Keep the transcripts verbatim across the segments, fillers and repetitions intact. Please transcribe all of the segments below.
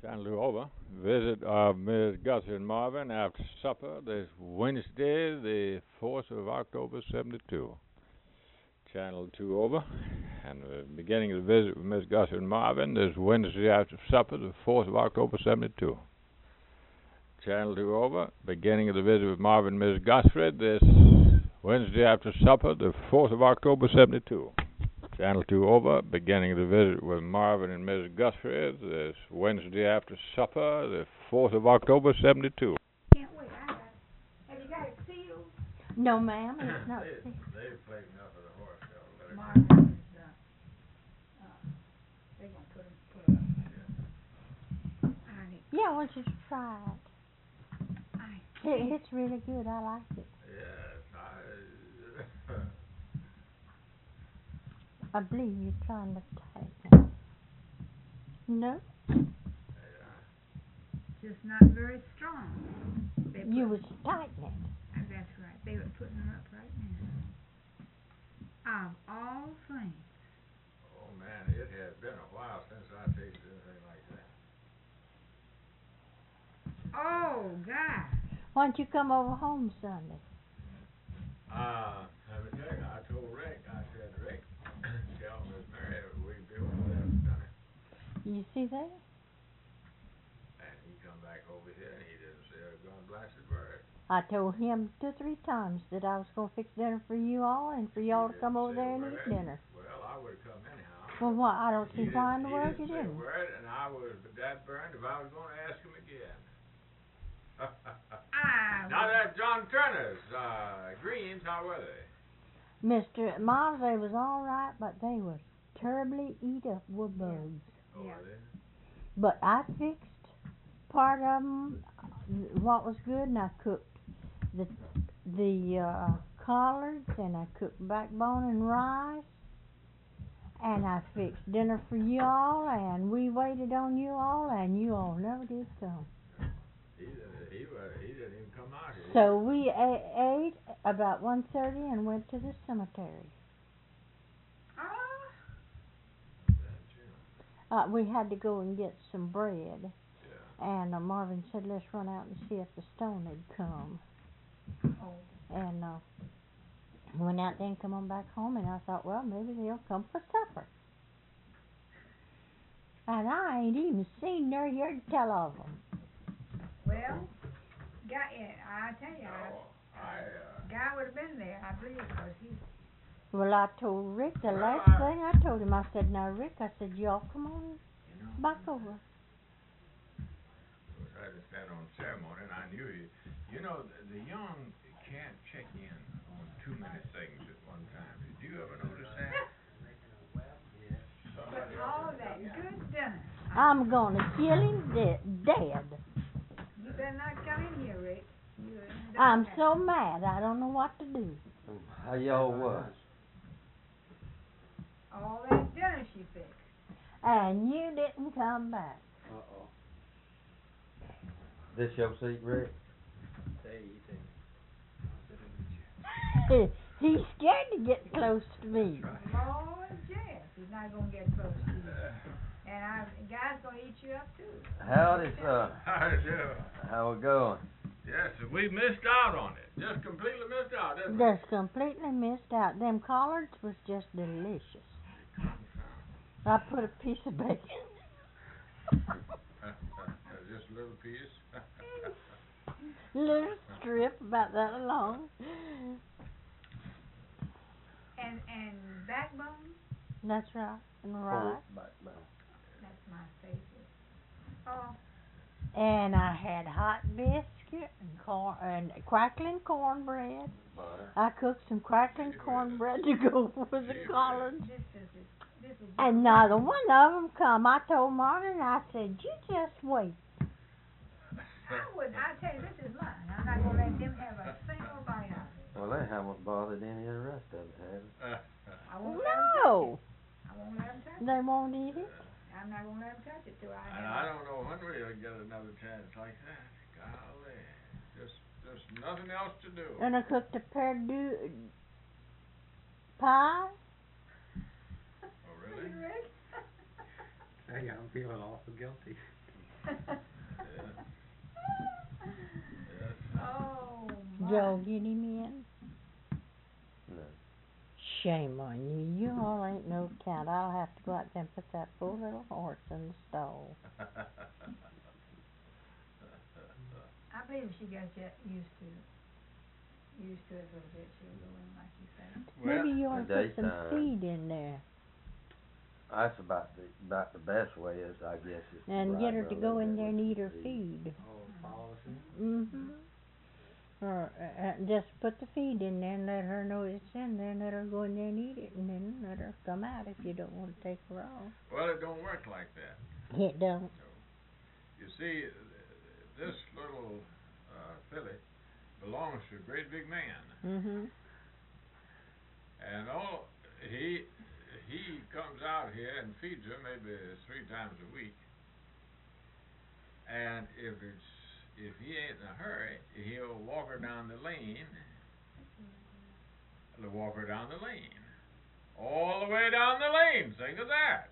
Channel two over. Visit of Miss Gussie and Marvin after supper this Wednesday, the fourth of October, seventy-two. Channel two over. And the beginning of the visit with Miss Gussie and Marvin this Wednesday after supper, the fourth of October, seventy-two. Channel two over. Beginning of the visit with Marvin and Miss Gosford this Wednesday after supper, the fourth of October, seventy-two. Channel two over. Beginning of the visit with Marvin and Miss Gusford this Wednesday after supper, the fourth of October, seventy-two. Can't wait. I got it. Have you got it sealed? No, ma'am, it's not they, sealed. they've played enough of the horse show. Let it Marvin is, uh, uh, they're gonna put it, put it up. I, Yeah, I want you to try it. I, It, it's really good. I like it. Yes, I. I believe you're trying to tighten it. No? just not very strong. They You put, was tightening it. uh, that's right. They were putting them up right now. Of all things. Oh man, it has been a while since I tasted anything like that. Oh, God. Why don't you come over home Sunday? Uh, let me tell you, I told Rick, I said, Rick, tell Miss Mary we be over there for dinner. You see that? And he come back over here and he didn't say a gun blasted word. I told him two or three times that I was going to fix dinner for you all and for y'all to come over there and eat dinner. Well, I would have come anyhow. Well, what? I don't see He why in didn't- the world he you didn't say a didn't. word, and I was that burned if I was going to ask him again. I Now that John Turner's uh, greens, how were they? Mister Miles, they was all right, but they was terribly eat up with bugs. Oh, Yeah. were they? But I fixed part of them, what was good, and I cooked the the uh, collards, and I cooked backbone and rice, and I fixed dinner for you all, and we waited on you all, and you all never did come. He, didn't- he, wa- he didn't even come out here. So we a- ate about one thirty and went to the cemetery. Oh, That's him. Uh, we had to go and get some bread, Yeah. and uh, Marvin said, let's run out and see if the stone had come. oh. And uh, went out there and come on back home, and I thought, well, maybe they'll come for supper. And I ain't even seen nor heard tell of them. Well, guy, yeah, I tell you, I, No, I, uh, guy would have been there, I believe, because he, Well, I told Rick, the Well, last I- thing I told him, I said, now, Rick, I said, y'all come on you know, back over. was I had to stand on ceremony, and I knew you. You know, the, the young can't check in on too many things at one time. Did you ever notice that? but Somebody all else- that good dinner. I'm going to kill him de- dead. You better not come in here, Rick. You don't I'm have- so mad, I don't know what to do. How y'all was? All that dinner she fixed. And you didn't come back. Uh-oh. This your seat, Rick? He's scared to get close to me. Lord, yes, he's not gonna get close to you. And I, guy's gonna eat you up too. Howdy, sir. How do you do? How we going? Yes, we missed out on it. Just completely missed out, didn't we? Just completely missed out. Them collards was just delicious. I put a piece of bacon. Just a little piece. Little strip about that long. And, and backbone, That's right. And right. that's my favorite. Oh, And I had hot biscuit and corn and crackling cornbread. Butter. I cooked some crackling cornbread to go with the collards. this is, this is. And neither one of them come. I told Martin, I said, you just wait. I wouldn't, I tell you, this is mine. I'm not gonna let them have a single bite out of it. Well, they haven't bothered any of the rest of it, have they? I won't let them touch No, it. I won't let them touch it. they won't eat it. I'm not gonna let them touch it till I And have I it. don't know when we'll get another chance like that. Golly. Just, there's nothing else to do. And I cooked a perdue pie. Oh, really? Rick? Hey, I'm feeling awful guilty. Yes. Oh, my. Joe, get him in. No. Shame on you. You all ain't no count. I'll have to go out there and put that poor little horse in the stall. I believe if she gets yet used to, used to it a little bit, she'll go in like you say. Well, Maybe you ought to put some daytime. feed in there That's about the about the best way is I guess is to and ride get her her to a go little in bit there and with eat some her feed. Oh, policy. Mhm. Or uh, uh, just put the feed in there and let her know it's in there and let her go in there and eat it and then let her come out if you don't want to take her off. well, it don't work like that. It don't. No. You see, this little uh, filly belongs to a great big man, Mhm. and all he he comes out here and feeds her maybe three times a week. And if it's if he ain't in a hurry, he'll walk her down the lane. He'll walk her down the lane, all the way down the lane. Think of that.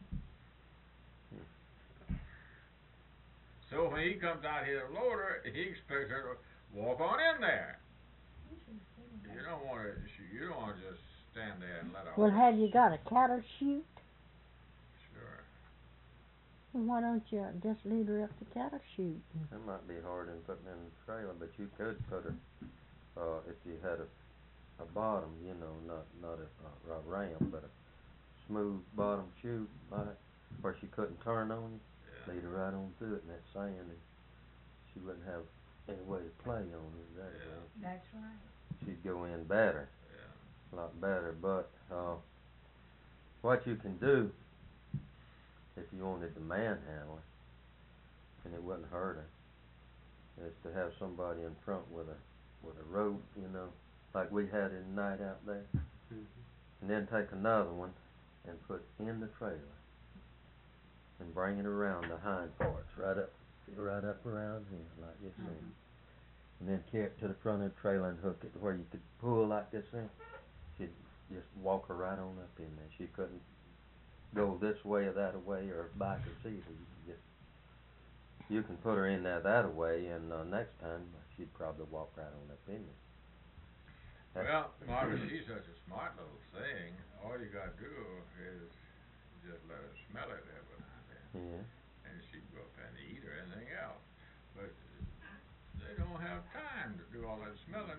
So when he comes out here to load her, he expects her to walk on in there. You don't want to. You don't want to just stand there and let her. Well, have you got a cattle chute? Sure. Well, why don't you just lead her up the cattle chute? That might be hard in putting in the trailer, but you could put her uh if you had a a bottom, you know, not not a, a, a ramp, but a smooth bottom chute, like where she couldn't turn on you. Yeah. Lead her right on through it in that sand, and she wouldn't have any way to play on it. That Yeah. way. That's right. She'd go in better, Yeah. a lot better. But uh, what you can do if you wanted to manhandle her, and it wouldn't hurt her, is to have somebody in front with a with a rope, you know, like we had in the night out there, Mhm. and then take another one and put in the trailer and bring it around the hind parts, right up, right up around here, like this, Mhm. thing. And then carry it to the front of the trailer and hook it to where you could pull like this thing. She'd just walk her right on up in there. She couldn't go this way or that way or back or see her. You could just you can put her in there that way, and uh, next time she'd probably walk right on up in there. That's- Well, Marvin, she's such a smart little thing. All you got to do is just let her smell it every now and then, Yeah. and she can go up and eat or anything else. But they don't have time to do all that smelling.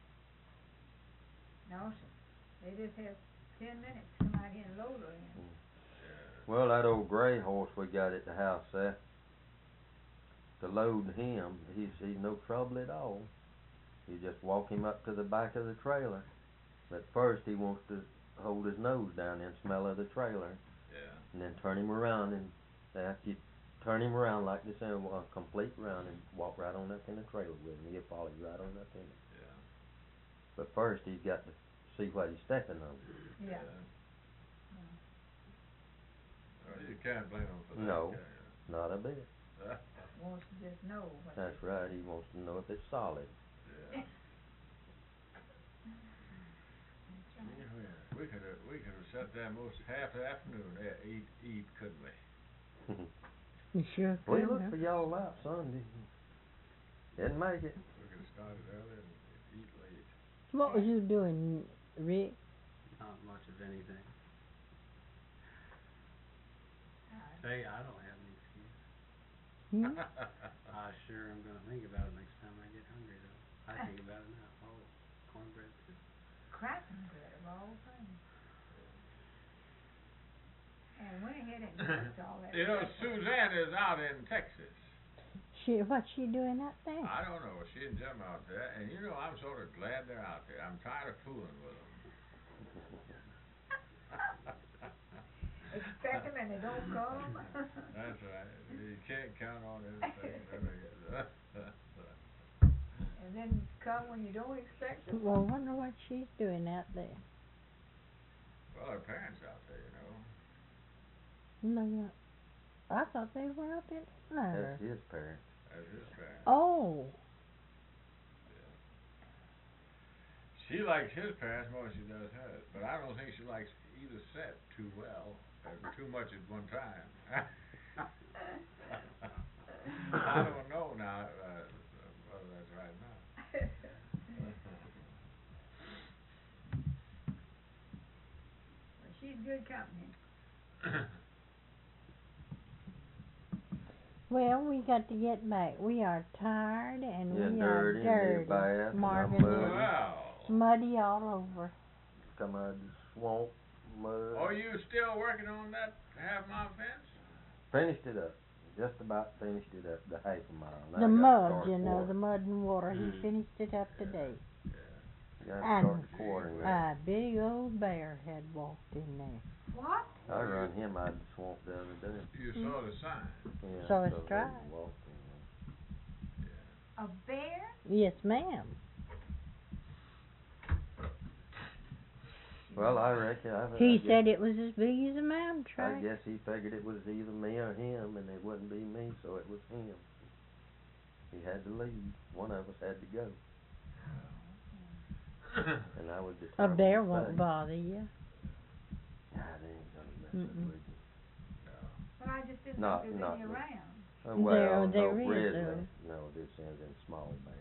No, sir. They just have ten minutes to come out here and load her in. Yeah. Well, that old gray horse we got at the house there, to load him, he's he's no trouble at all. You just walk him up to the back of the trailer. But first he wants to hold his nose down and smell of the trailer, Yeah. and then turn him around, and after you turn him around like this, and a complete round, and walk right on up in the trailer with him. He'll follow you right on up in it. Yeah. But first he's got to see what he's stepping on. Yeah. Well, you can't blame him for that. No. Can you? Not a bit. Wants to just know what. That's they- right. He wants to know if it's solid. Yeah. That's right. Yeah, we could have we could have sat there most half the afternoon there eat eat couldn't we? You sure We could, looked huh? for y'all out Sunday. Didn't make it. We could have started early and eat late. What was you doing, Rick? Not much of anything. Uh, Say, I don't have any excuse. Hmm? I sure am gonna think about it next time I get hungry, though. I think about it now. Oh, cornbread too. Cracking bread of all things. And went ahead and used all that. You know, stuff. Suzanne is out in Texas. She, what's she doing out there? I don't know. She and Jim out there, and you know, I'm sort of glad they're out there. I'm tired of fooling with them. Expect them and they don't come. That's right. You can't count on anything. And then come when you don't expect them. Well, I wonder what she's doing out there. Well, her parents out there, you know. No, no. I thought they were up in Atlanta. That's his parents. That's his parents. Oh, Yeah. She likes his parents more than she does hers, but I don't think she likes either set too well, or too much at one time. I don't know now, uh, whether that's right or not. Well, she's good company. Well, we got to get back. We are tired and Yeah, we dirty, are and they're dirty. bad, and I'm Marvin muddy. is Well, muddy all over. Come out of the swamp, mud. are you still working on that half mile fence? Finished it up. Just about finished it up, the half a mile. Now I The gotta mud, start you know, the quartering. mud and water. Mm. He finished it up today. Gotta And start quartering that. a big old bear had walked in there. What? I run him out of the swamp the other day. You saw the sign. Yeah, So it's he dry. walked in A bear? Yes, ma'am. there. Well, I reckon. I, He I guess, said it was as big as a mountain I truck. guess he figured it was either me or him, and it wouldn't be me, so it was him. He had to leave. One of us had to go, and I was A determined bear to won't stay. bother you. God, they ain't gonna mess up Mm-mm. with you. Well, I just didn't Not- think there not was any me. around. Uh, There- well, there no is, grizzly. though. No, this is in small bear.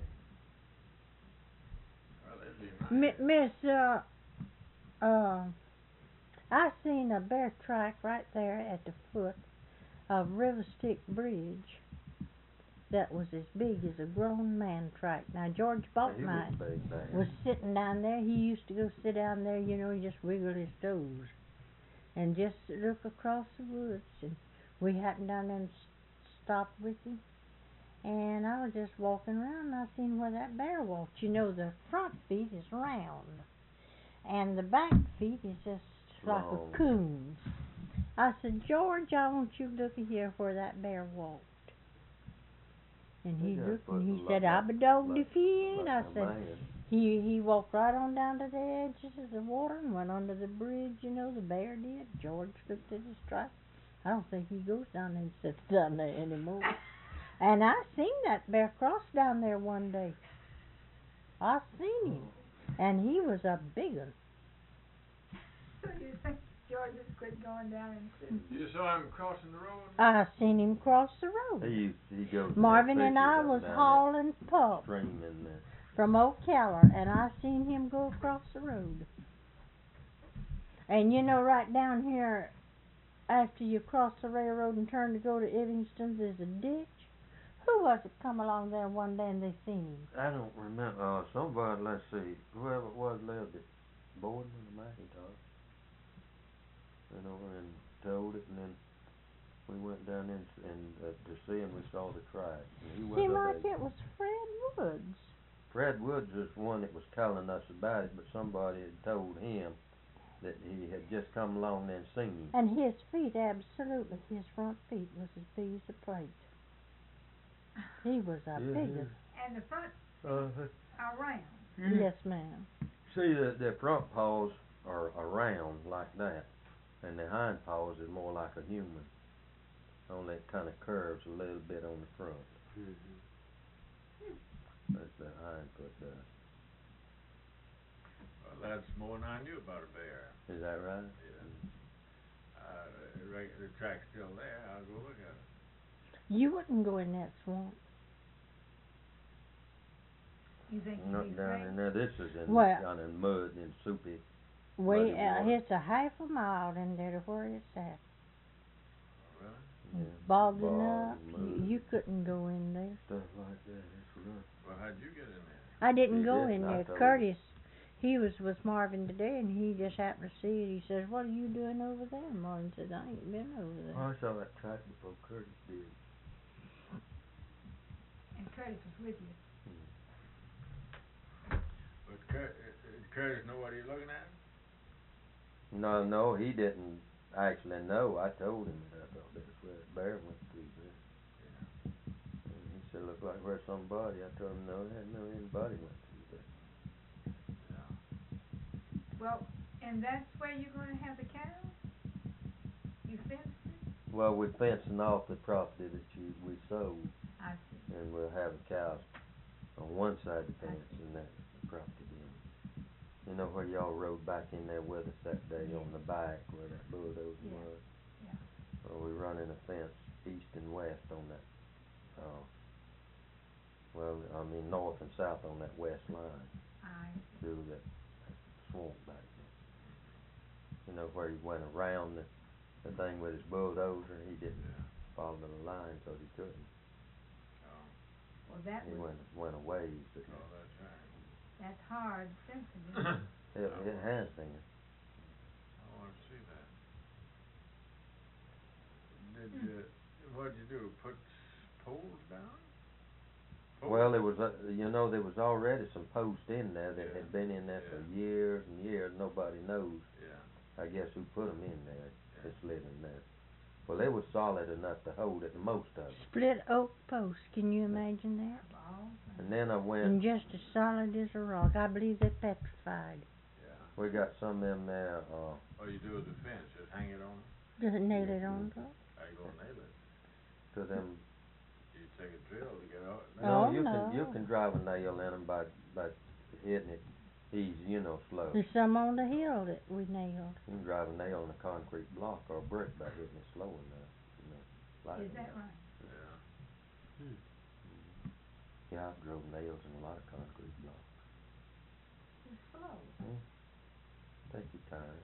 Well, it'd be nice. Mi- Miss, uh, uh, I seen a bear track right there at the foot of River Stick Bridge that was as big as a grown man track. Now, George He was Balkmite big bear. was sitting down there. He used to go sit down there, you know, and just wiggle his toes and just look across the woods. And we happened down there and s- stopped with him. And I was just walking around and I seen where that bear walked. You know, the front feet is round and the back feet is just like Long. a coon's. I said, George, I want you to look at here where that bear walked. And he He got looked foot and he like- said, I'll be dogged like- if he ain't. like I a said, man. he he walked right on down to the edges of the water and went under the bridge, you know, the bear did. George looked at his track. I don't think he goes down there and sits down there anymore. And I seen that bear cross down there one day. I seen him. And he was a big one. So you think George just quit going down and sitting? You saw him crossing the road? I seen him cross the He road. used, he goes. to Marvin that and I pictures up was down hauling that pup stream in there. from Ocala, and I seen him go across the road. And you know, right down here, after you cross the railroad and turn to go to Evanston, there's a ditch. Who was it come along there one day and they seen him? I don't remember. Uh, somebody, let's see, whoever it was lived at Borden or McIntosh. You know, and told it, and then we went down in and uh, to see him. We saw the track. And he was Seemed a like big- it was Fred Woods. Fred Woods is one that was telling us about it, but somebody had told him that he had just come along and seen him. And his feet, absolutely, his front feet was as big as a plate. He was a Yeah, big yeah. one. And the front Uh, are round. Yes, ma'am. see, the, the front paws are around like that, and the hind paws is more like a human. Only it kind of curves a little bit on the front. Mm-hmm. That's the hind foot does. Well, that's more than I knew about a bear. Is that right? Yeah. Uh, the, reg- the track's still there. I'll go look at it. You wouldn't go in that swamp. You think you'd Not be down afraid? in there. This is in Well- down in mud and soupy. Way Muddy uh, water. it's a half a mile in there to where it's at. Really? Yeah, Bogged bog, up. You, mud, you couldn't go in there. stuff like that. It's rough. Well, how'd you get in there? I didn't You go didn't, in I there. told Curtis, he was with Marvin today, and he just happened to see it. He says, "What are you doing over there?" Marvin said, "I ain't been over there." I saw that track before Curtis did. And Curtis was with you. But Cur- uh, uh, Curtis know what he's looking at? No, no, he didn't actually know. I told him that I thought that's where the bear went through there. Yeah. And he said, looked like where somebody. I told him, no, I didn't know anybody went through there. Yeah. Well, and that's where you're gonna have the cows? You fenced it? Well, we're fencing off the property that you, we sold, I see. and we'll have the cows on one side of the fence and that property then. You know where y'all rode back in there with us that day on the back where that bulldozer Yeah. was? Yeah. Well, we're running a fence east and west on that uh, well, I mean, north and south on that west line, I, through that swamp back there. You know, where he went around the, the thing with his bulldozer, he didn't Yeah. follow the line, so he couldn't. Oh, well, that He was, went, went a ways, but oh, that's right. that's hard sensitive. it, it has been. I wanna see that. Did Hmm. you, what'd you do, put poles down? Well, there was, a, you know, there was already some posts in there that Yeah, had been in there for yeah. years and years, nobody knows, Yeah, I guess, who put them in there, Yeah. that's living there. Well, they was solid enough to hold it, most of them. Split oak post, can you imagine that? Of all things. And then I went, And just as solid as a rock. I believe they're petrified. yeah. we got some of them there, uh, All you do with the fence, just hang it on, Just nail it on top. how you gonna nail it? to them. You take a drill to get out. Oh, No, you can, you no. can drive a nail in them by, by hitting it easy, you know, slow. There's some on the hill that we nailed. You can drive a nail in a concrete block or a brick by hitting it slow enough, you know, light Is that enough. right? Yeah. Yeah, I've drove nails in a lot of concrete blocks. It's slow. Take your time.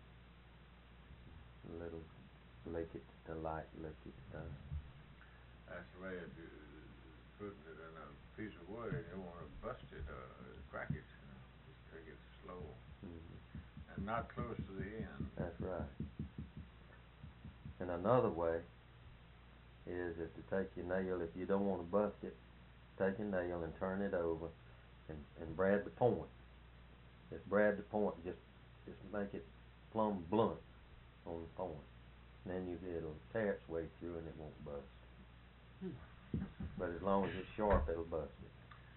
A little lick it, the light lick it down. That's the way if you putting it in a piece of wood and you don't wanna bust it or crack it, you know, just take it slow Mhm. and not close to the end. That's right. And another way is if to take your nail, if you don't wanna bust it, take your nail and turn it over and, and brad the point. Just brad the point, just, just make it plumb blunt on the point. And then you, it'll tear its way through and it won't bust. But as long as it's sharp, it'll bust it.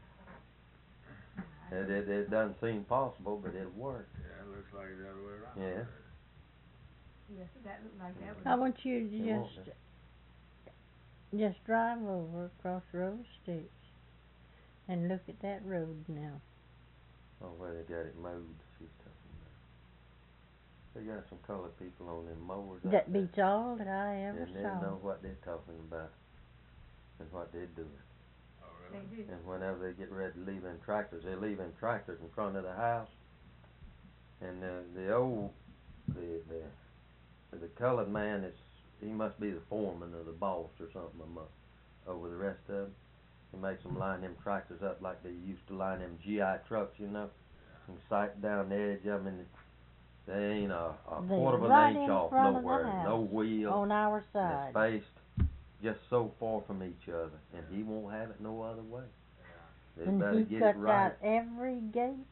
I It, it, it doesn't seem possible, but it'll work. Yeah, it looks like the other way around. Yeah. Yes, that looked like that was. I want you to It won't just, be. just drive over across Road Sticks and look at that road now. Oh, where they got it mowed, she's talking about. They got some colored people on them mowers out That there. beats all that I ever And they saw. know what they're talking about and what they're doing. Oh, They really? do. And whenever they get ready to leave them tractors, they leave them tractors in front of the house. And uh, the old, the, the, the colored man is, he must be the foreman or the boss or something among, over the rest of them. He makes them line them tractors up like they used to line them G I trucks, you know, and sight down the edge of them, and they ain't a, a They're quarter of an right inch in off front of the nowhere, no house, wheel, on our and side. it's spaced just so far from each other, and he won't have it no other way. Yeah. They better And he get cuts it right. out every gate.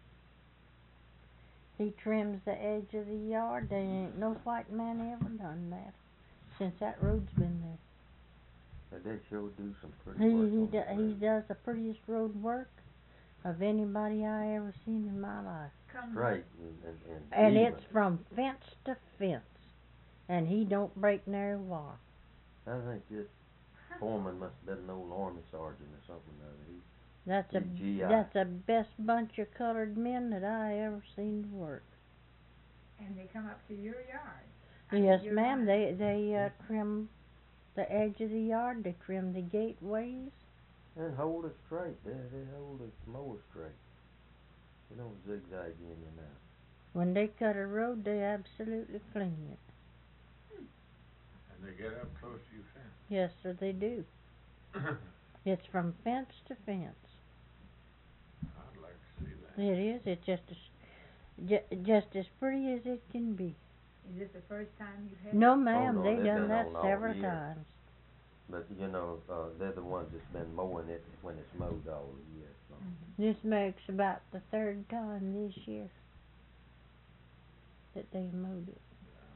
He trims the edge of the yard. There ain't no white man ever done that since that road's been there. But they sure do some pretty He work he on do, that he road. does the prettiest road work of anybody I ever seen in my life. Comes Straight and, and, and And even. it's from fence to fence, and he don't break nary wire. I think this foreman must have been an old army sergeant or something or other. He, That's a G- G I. that's the best bunch of colored men that I ever seen work. and they come up to your yard. I mean, Yes, your ma'am. line. They they uh, trim the edge of the yard. They trim the gateways. and hold it straight. They, they hold the mower straight. They don't zigzag in and out. When they cut a road, they absolutely clean it. And they get up close to your fence. Yes, sir, they do. It's from fence to fence. I'd like to see that. It is. It's just as ju- just as pretty as it can be. Is this the first time you've had? No, it? ma'am. no, they they've done been that on all several year. times. But you know, uh, they're the ones that's been mowing it when it's mowed all year. So. Mhm. This makes about the third time this year that they mowed it.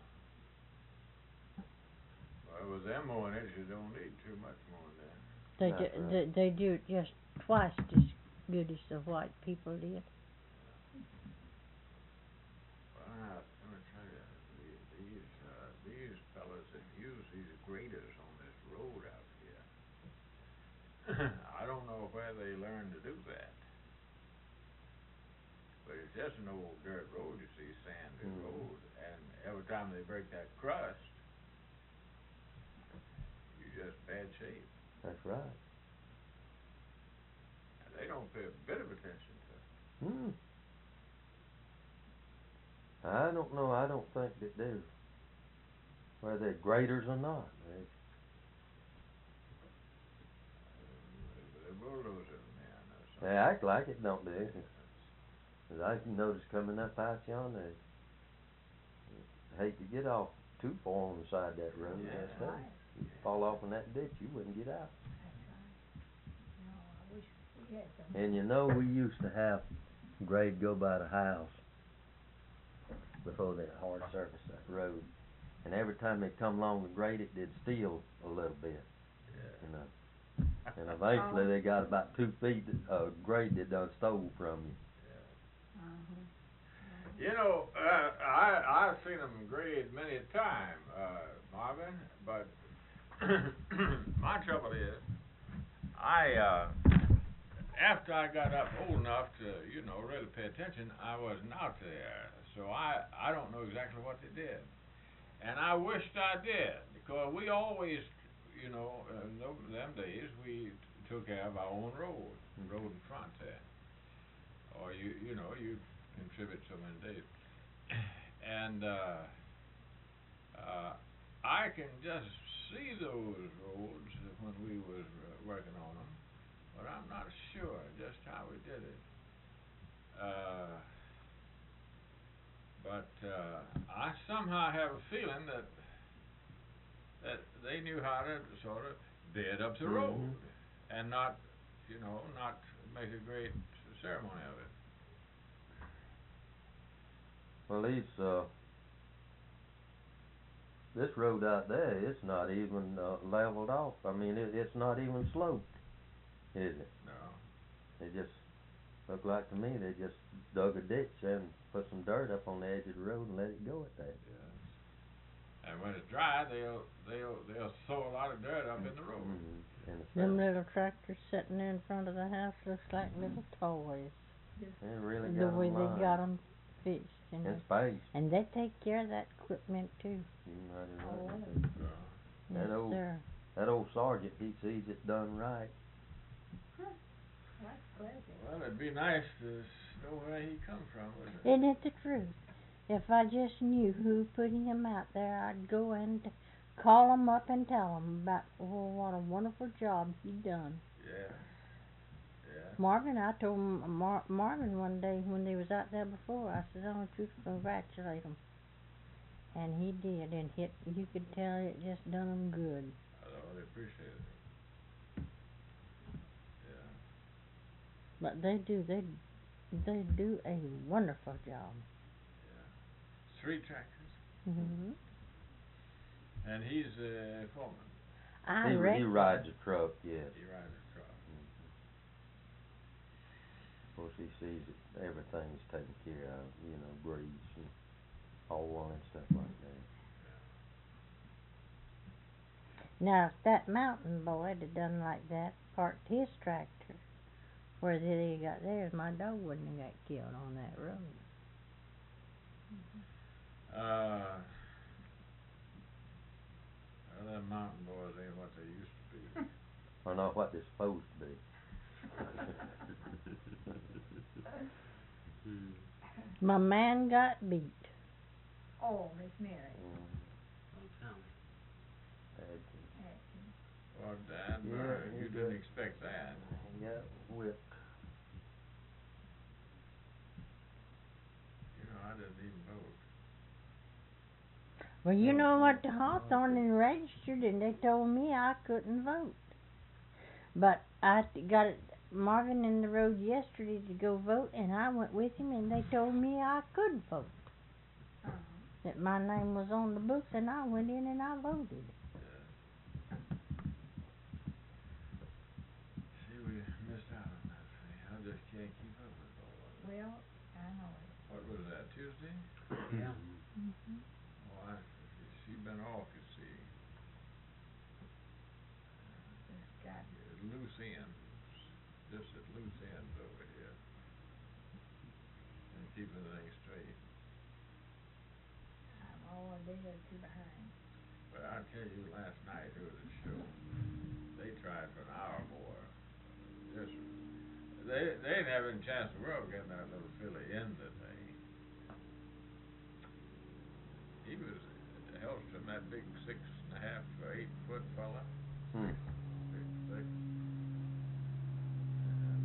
Well, with them mowing it, you don't need too much mowing there. They That's ju- right. they, they do it just twice as good as the white people did. Well, I, let me tell you, the, these, uh, these fellas that use these graders on this road out here, I don't know where they learned to do that. But it's just an old dirt road, you see, sandy Mhm. road, and every time they break that crust, you just bad shape. That's right. And they don't pay a bit of attention to it. Hmm. I don't know, I don't think that they're, whether they're graders or not. They, They're bulldozing man or something. they act like it, don't they? 'Cause I can notice coming up out yonder, they hate to get off too far on the side of that road. Yeah. That's right. You fall off in that ditch, you wouldn't get out. That's right. No, I wish we had some. And you know, we used to have grade go by the house before they hard surfaced that road. And every time they come along to grade it, they'd steal a little bit, Yeah. you know. And eventually they got about two feet of uh, grade they done stole from you. Uh-huh. You know, uh, I I've seen them grade many a time, uh, Marvin. But my trouble is, I uh, after I got up old enough to, you know, really pay attention, I wasn't out there, so I I don't know exactly what they did, and I wished I did, because we always, you know, in those them days we t- took care of our own road, road in front there, or you you know you contribute so many days, and uh, uh, I can just see those roads when we was uh, working on them, but I'm not sure just how we did it. Uh, but uh, I somehow have a feeling that that they knew how to sort of bed up the road Mhm. and not, you know, not make a great ceremony of it. Well, these, uh, this road out there, it's not even uh, leveled off. I mean, it, it's not even sloped, is it? No. They just look like to me they just dug a ditch and put some dirt up on the edge of the road and let it go at that. Yes. And when it's dry, they'll they'll they'll throw a lot of dirt up in the road. Mm-hmm. And the Them sun- little tractors sitting in front of the house looks like little toys. They really The got way them they lined. got 'em fixed, and And space. and they take care of that equipment too. You might as Oh, well. really? Uh, Yes, That old- sir. That old sergeant, he sees it done right. That's pleasant. well, it'd be nice to s- know where he come from, wouldn't it? Isn't it the truth? If I just knew who put him out there, I'd go and call him up and tell him about oh, what a wonderful job he done. Yeah. Yeah. Marvin, I told him, Mar- Marvin one day when they was out there before, I said, I want you to congratulate him. And he did, and hit, you could tell it just done him good. I really appreciate it. Yeah. But they do, they they do a wonderful job. Yeah. Three tractors. hmm And he's a foreman. I he, reckon. he rides a truck, yes. He rides a truck. Of course, he sees that everything's taken care of, you know, grease and oil and stuff like that. Now, if that mountain boy had done like that, parked his tractor where they got theirs, my dog wouldn't have got killed on that road. Uh, well, them mountain boys ain't what they used to be. Or not what they're supposed to be. My man got beat. Oh, Miss Mary. Mm, Don't tell me. bad. Atkins. Well, Dan, Yeah, uh, he you did. didn't expect that. He got whipped. You know, I didn't even vote. Well, you know what, the Hawthorne and registered, and they told me I couldn't vote. But I t- got it, Marvin in the road yesterday to go vote, and I went with him, and they told me I could vote. Uh-huh. That my name was on the books, and I went in and I voted. See, we missed out on that. See, I just can't keep up with all of it. Well, I know it. What was that, Tuesday? Yeah. Mm-hmm. Oh, I, she been off, you see. Just got Yeah, loose ends, just at loose ends over here. And keeping things straight. I'm all a day or two behind. But I tell you, last night it was a show. They tried for they, they ain't having a chance in the world getting that little filly in the thing. He was, at Hellstrom, that big six and a half or eight foot fella. Hmm. Big, thick. And,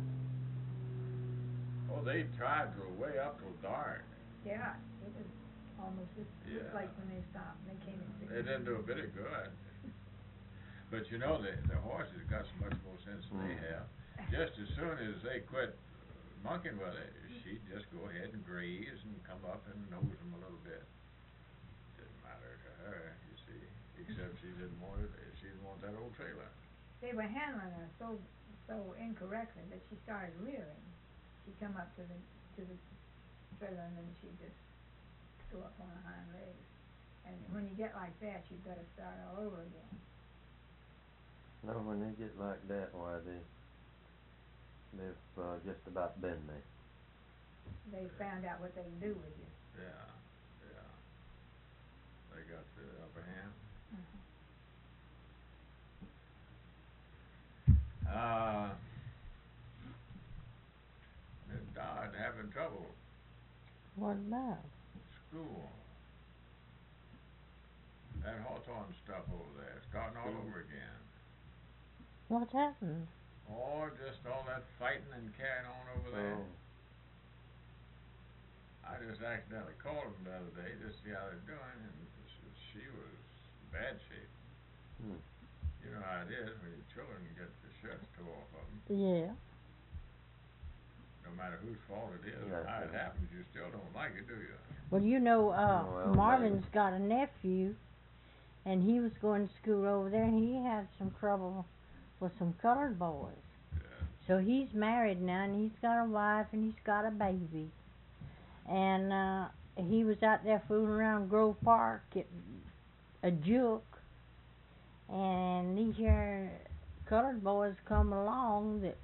uh, oh, they tried till way up till dark. Yeah, it was almost just, just Yeah. like when they stopped, they came at six. They didn't do a bit of good. But you know, the, the horses got so much more sense than they Mm. have. Just as soon as they quit monkeying with it, she'd just go ahead and graze and come up and nose them a little bit. Didn't matter to her, you see, except she didn't want it, she didn't want that old trailer. They were handling her so, so incorrectly that she started rearing. She'd come up to the, to the trailer and then she'd just go up on her hind legs. And when you get like that, you'd better start all over again. No, when they get like that, why they, they've uh, just about been there. They found out what they can do with you. Yeah, yeah. They got the upper hand. Mhm. Uh, Miss Dodd having trouble What about? school. That Hawthorne stuff over there, starting all Mm. over again. What's happened? Oh, just all that fighting and carrying on over there. Oh. I just accidentally called them the other day to see how they're doing, and s- she was in bad shape. Hmm. You know how it is when your children get the shirts tore off of them. Yeah. No matter whose fault it is Yeah, or how it yeah. happens, you still don't like it, do you? Well, you know, uh, Well, Marvin's maybe. got a nephew, and he was going to school over there, and he had some trouble with some colored boys. Yeah. So he's married now, and he's got a wife, and he's got a baby. And uh, he was out there fooling around Grove Park at a juke, and these here colored boys come along that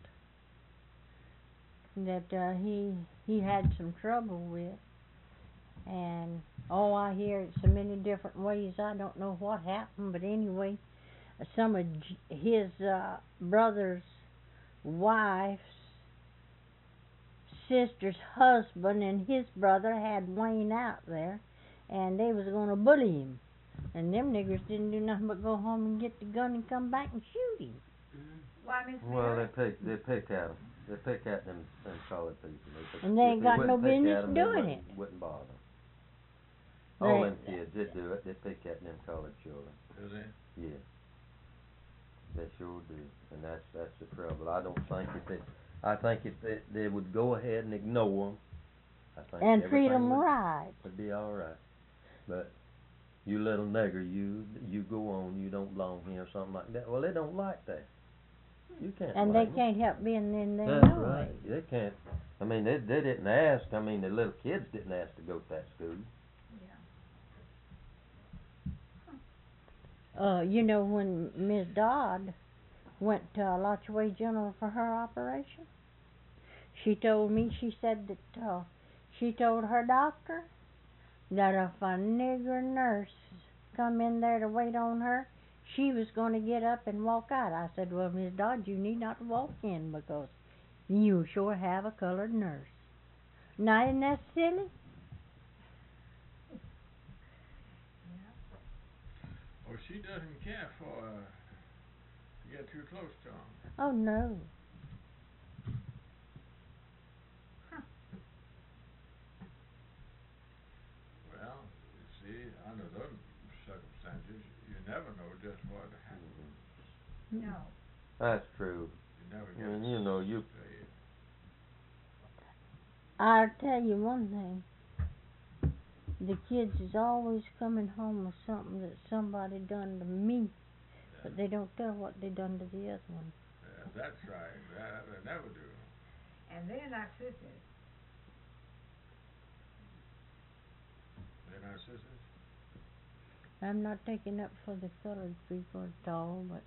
that uh, he he had some trouble with. And oh, I hear it so many different ways. I don't know what happened, but anyway, some of J- his uh, brother's wife's sister's husband and his brother had Wayne out there, and they was going to bully him. And them niggers didn't do nothing but go home and get the gun and come back and shoot him. Mm. Why, Miss Well, they Mary? pick, they pick at them. They pick at them, them colored people. They pick, And they if ain't got no wouldn't pick business at 'em, they doing wouldn't, it. Wouldn't bother. All They- them kids, they do it. They pick at them colored children. Do they? Yeah. They sure do, and that's that's the trouble. I don't think if they, I think if they, they would go ahead and ignore them, I think And treat everything them would, right. would be all right. But you little nigger, you you go on, you don't belong here, or something like that. Well, they don't like that. You can't. And they blame 'em. can't help being in there That's anyway. right. They can't. I mean, they they didn't ask. I mean, the little kids didn't ask to go to that school. Yeah. Uh, you know, when Miss Dodd went to uh, Lotchaway General for her operation, she told me, she said that uh, she told her doctor that if a nigger nurse come in there to wait on her, she was going to get up and walk out. I said, well, Miss Dodd, you need not walk in because you sure have a colored nurse. Now, isn't that silly? Well, she doesn't care for uh, to get too close to him. Oh, no. Well, you see, under those circumstances, you never know just what happened. No. That's true. You never I get. mean, you know, you straight. I'll tell you one thing. The kids is always coming home with something that somebody done to me, but they don't tell what they done to the other one. Yeah, that's right. That they never do. And they're not sisters. They're not sisters. I'm not taking up for the colored people at all, but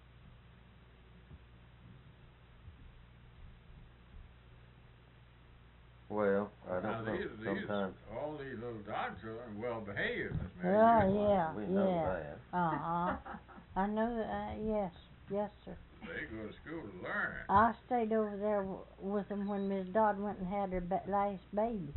well, I Now don't know. these, these, Sometimes all these little Dodd children well behaved, Miss oh Mary. You- yeah, we know yeah. that. Uh huh. I know that. Uh, yes. Yes, sir. They go to school to learn. I stayed over there w- with them when Miss Dodd went and had her ba- last baby.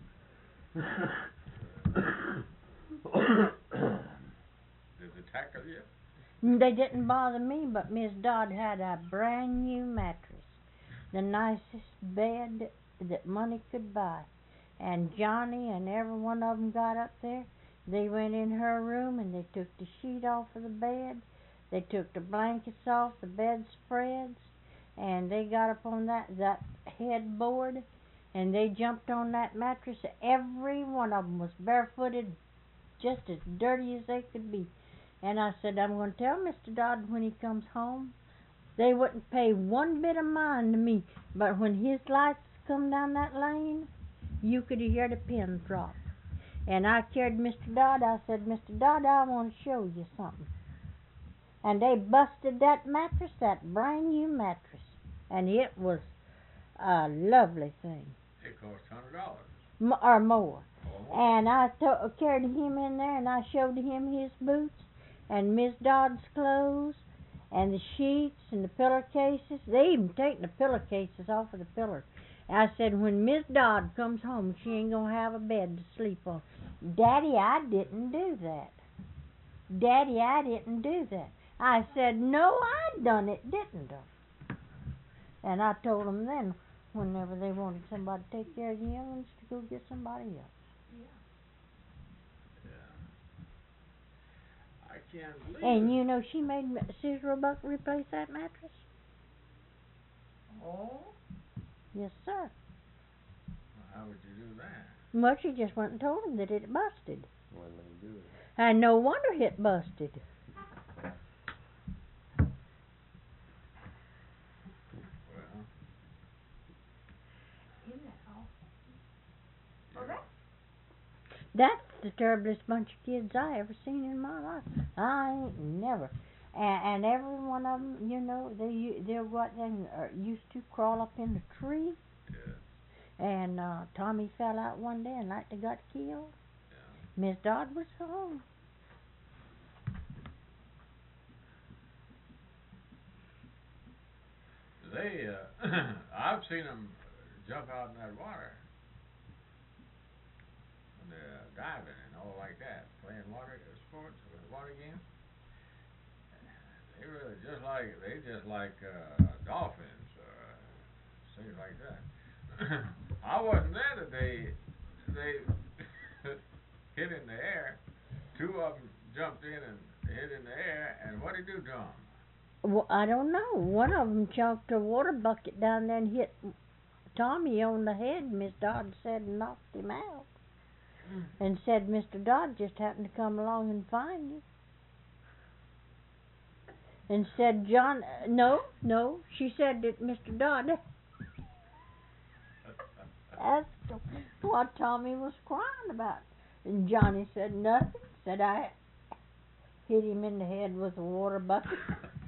Did they tackle you? Mm, They didn't bother me, but Miss Dodd had a brand new mattress, the nicest bed that money could buy. And Johnny and every one of them got up there. They went in her room and they took the sheet off of the bed. They took the blankets off the bedspreads, and they got up on that that headboard, and they jumped on that mattress. Every one of them was barefooted, just as dirty as they could be. And I said, I'm going to tell Mister Dodd when he comes home, they wouldn't pay one bit of mind to me, but when his lights come down that lane, you could hear the pin drop. And I carried Mister Dodd. I said, Mister Dodd, I want to show you something. And they busted that mattress, that brand new mattress, and it was a lovely thing. It cost a hundred dollars. M- or more. Or more. And I to- carried him in there, and I showed him his boots, and Miss Dodd's clothes, and the sheets, and the pillowcases. They even taken the pillowcases off of the pillows. And I said, when Miss Dodd comes home, she ain't gonna have a bed to sleep on. Daddy, I didn't do that. Daddy, I didn't do that. I said, no, I done it, didn't I? And I told them then, whenever they wanted somebody to take care of the young ones, to go get somebody else. Yeah. I can't believe And it. you know, she made M- Caesar Buck replace that mattress. Oh, Yes, sir. How would you do that? Well, she just went and told him that it busted. When they do it. And no wonder it busted. Well, isn't that awful? Well, that, That's the terriblest bunch of kids I ever seen in my life. I ain't never. And, and every one of them, you know, they u- they're what they uh, used to crawl up in the tree. yeah, And uh, Tommy fell out one day and like they got killed. yeah. Miss Dodd was home. They, uh, I've seen them jump out in that water when they're diving and all like that, playing water sports or water games. They really just like they just like uh, dolphins, uh, things like that. I wasn't there that they they hit in the air. Two of them jumped in and hit in the air, and what did he do to them? Well, I don't know. One of them chunked a water bucket down there and hit Tommy on the head. Miss Dodd said and knocked him out. And said Mister Dodd just happened to come along and find you. And said John, uh, no, no. She said that Mister Dodd asked him what Tommy was crying about. And Johnny said nothing. Said I hit him in the head with a water bucket.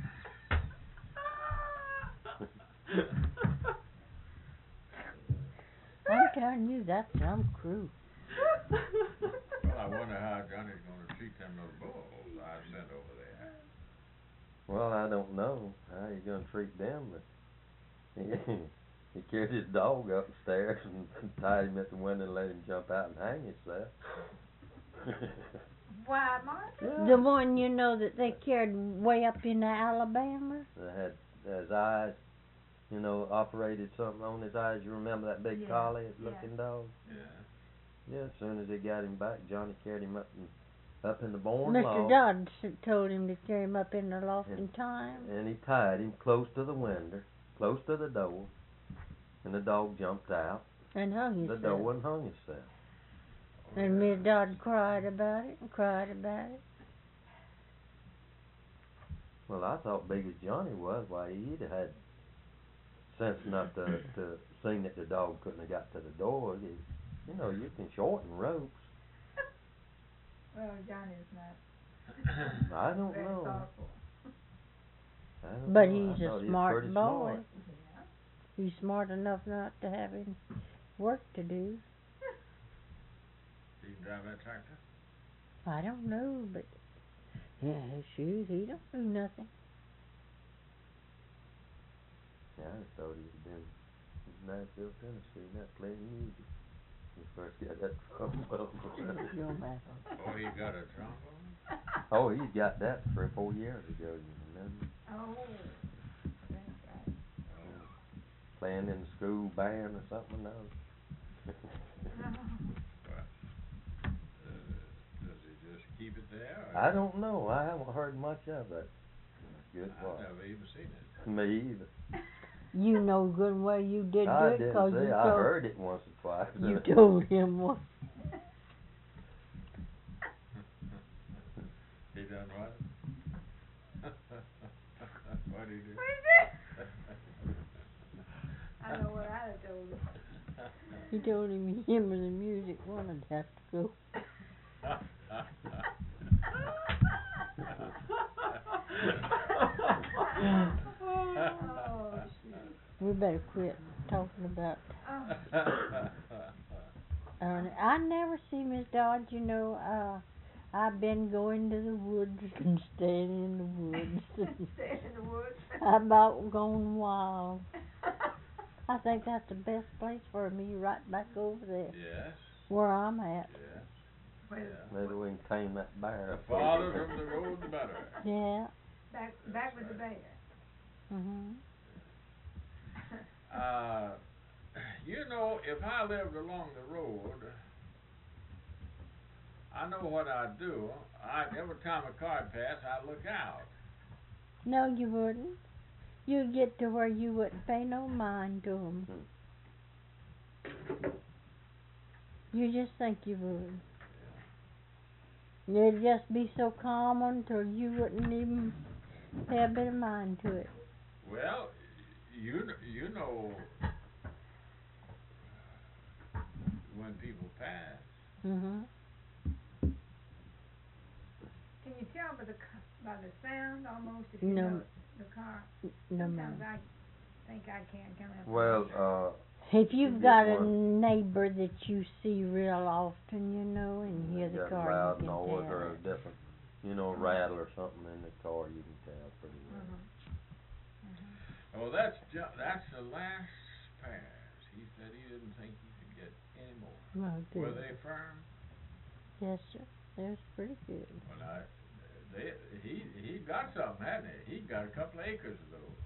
I'm telling you, that's some crew. Well, I wonder how Johnny's going to treat them little bulls I sent over there. Well, I don't know how you gonna treat them, but he, he carried his dog upstairs and tied him at the window and let him jump out and hang himself. why, Martha? The one you know that they carried way up in Alabama. That had his eyes, you know, operated something on his eyes. You remember that big Yeah, collie yeah. looking dog? Yeah. Yeah, as soon as they got him back, Johnny carried him up and up in the barn Mister loft, Dodd s- told him to carry him up in the loft And- in time. and he tied him close to the window, close to the door, and the dog jumped out And hung the himself. door and hung himself. And Miss Dodd cried about it and cried about it. Well, I thought big as Johnny was, why he'd have had sense enough to to seen that the dog couldn't have got to the door. You, you know, you can shorten ropes. Well, Johnny's not I don't very know. thoughtful. I don't But know. I he's a thought he was smart pretty boy. smart. Yeah. He's smart enough not to have any work to do. He can drive that tractor? I don't know, but yeah, shoot, he don't do nothing. Yeah, I just thought he was in Nashville, Tennessee, not playing music. He first got that trombone. Your man. Oh, he got a trombone? Oh, he's got that three or four years ago, you remember? Oh, that's right. Oh. Playing in the school band or something, no? What? Uh, does he just keep it there? Or I don't know. I haven't heard much of it. Good I've what? never even seen it. Me either. You know good and well you did do I it didn't because say you I told, heard it once or twice. you told him what. He done what? What'd he do? I know what I'd have told him. He told him him and the music wanted to have to go. Oh, shoot. We better quit talking about. Oh. Uh, I never see Miss Dodge. You know, uh, I've been going to the woods and staying in the woods. Staying in the woods. I'm about gone wild. I think that's the best place for me, right back over there, Yes, where I'm at. yes. Well, Yeah. Maybe we can tame that bear The up. farther from the road, the better. Yeah. back, back with the bear. Mhm. Uh, you know, if I lived along the road, I know what I'd do. I every time a car passed, I'd look out. No, you wouldn't. You'd get to where you wouldn't pay no mind to 'em. You just think you would. It'd just be so calm until you wouldn't even pay a bit of mind to it. Well, you kn- you know when people pass. Mhm. Can you tell by the c- by the sound almost if you No. know the car? No, Sometimes ma'am. I think I can come up. Well, uh, If you've you got get a one- neighbor that you see real often, you know, and hear the got car, loud you can noise tell or a it. different, you know, rattle or something in the car, you can tell pretty well. Mhm. Oh, that's ju- that's the last pass. He said he didn't think he could get any more. Well, good. Were they firm? Yes, sir. It was pretty good. Well, I, they he he got something, hadn't he? He got a couple of acres of those.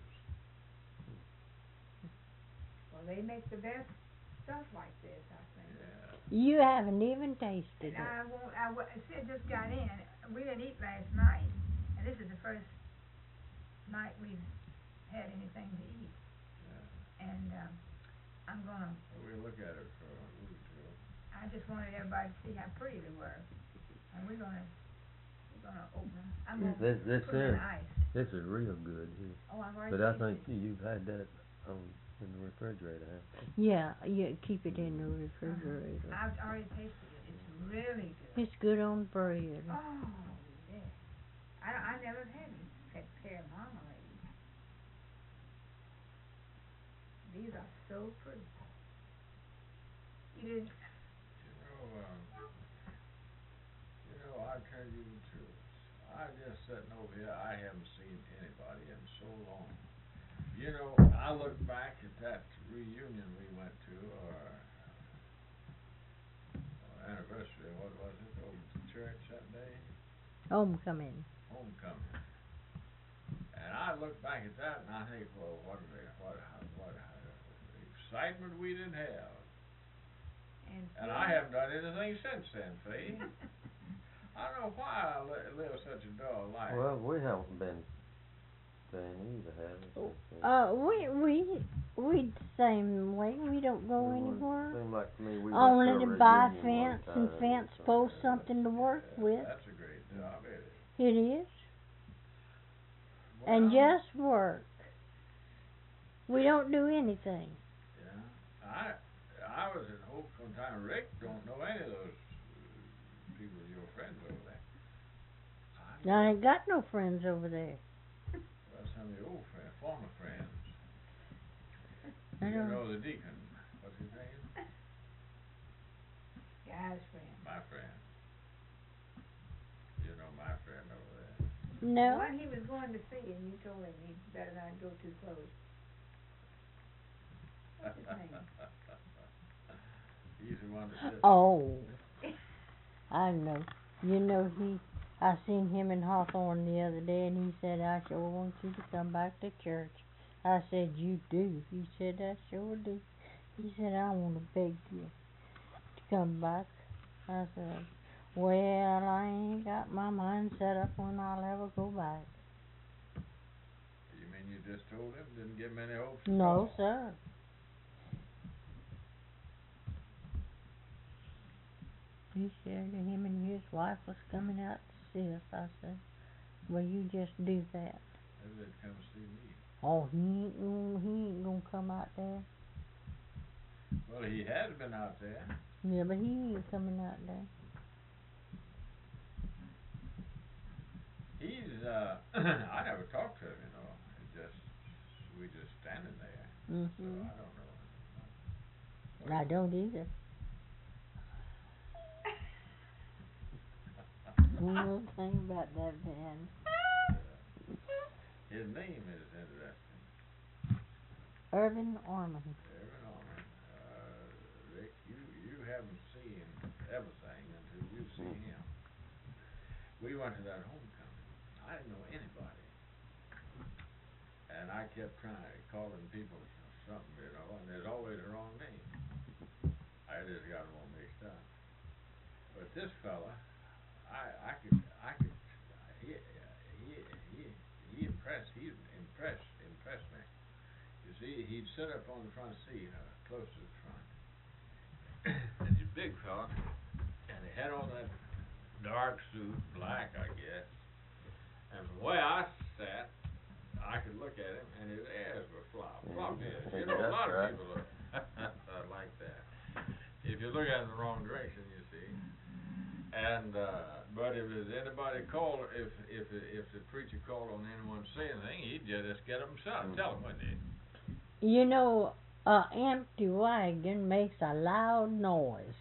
Well, they make the best stuff like this, I think. Yeah. You haven't even tasted And it. I won't. I w- Sid just got in. We didn't eat last night, and this is the first night we've had anything to eat. Yeah. And um, I'm gonna. We'll look at it for a week or two. I just wanted everybody to see how pretty they were, and we're gonna. We're gonna open them. I'm gonna This, this put them in is, ice. this is real good here. Oh, I've already But I tasted think it. you've had that on, in the refrigerator, huh? Yeah, you keep it in the refrigerator. I've already tasted it. It's really good. It's good on bread. Oh, yeah. I, I never had it. Had pear marmalade. These are so pretty. You didn't. You know, um, you know, I tell you the truth. I just sitting over here. I haven't seen anybody in so long. You know, I look back at that reunion we went to, or, or anniversary. What was it? Over at the church that day. Homecoming. Homecoming. And I look back at that and I think, well, what a what a, what a excitement we didn't have. And, And I haven't done anything since then, Faye. I don't know why I li- live such a dull life. Well, we haven't been staying either, have we? since then? Uh, we we we the same way. We don't go We went- anywhere. Seemed like to me we went Only to to a buy reunion one fence and time or fence something. post something to work Yeah, with. That's a great job, isn't it? It is. And Well, just work. We don't do anything. Yeah. I I was in Hope one time. Rick don't know any of those uh, people, your friends over there. I I ain't got no friends over there. Well, some of your old friends, former friends. I You don't. know the deacon. What's his name? Guy's friend. My friend. You know my friend over there. No. One he was going to see, and you told him he better not go too close. his name? He's the one that did it. Oh, I know. You know, he, I seen him in Hawthorne the other day, and he said, I sure want you to come back to church. I said, you do? He said, I sure do. He said, I want to beg you to come back. I said, well, I ain't got my mind set up when I'll ever go back. You mean you just told him, didn't give him any hopes? No, sir. He said him and his wife was coming out to see us. I said, well, you just do that. Maybe they'd come see me. Oh, he ain't gonna, he ain't gonna come out there. Well, he has been out there. Yeah, but he ain't coming out there. He's, uh, I never talked to him, you know. It just, we just standing there. Mhm. So I don't know. I don't either. One thing about that man. His name is interesting. Irvin Orman. Aaron Orman. Uh, Rick, you, you haven't seen everything until you see him. We went to that homecoming. I didn't know anybody. And I kept trying, calling people something, you know, and there's always the wrong name. I just got them all mixed up. But this fella, I, I could, I could, he, he, he, he impressed, he impressed, impressed me. You see, he'd sit up on the front seat, uh, close to the front. And he's a big fella, and he had on that dark suit, black, I guess. And from where I sat, I could look at him, and his ears were flop, flop ears. You know, a lot of people are like that. If you look at it in the wrong direction, you see. And uh, but if there's anybody called, if if if the preacher called on anyone to say anything, he'd just get up himself, mm. tell them, wouldn't he? You know, a empty wagon makes a loud noise.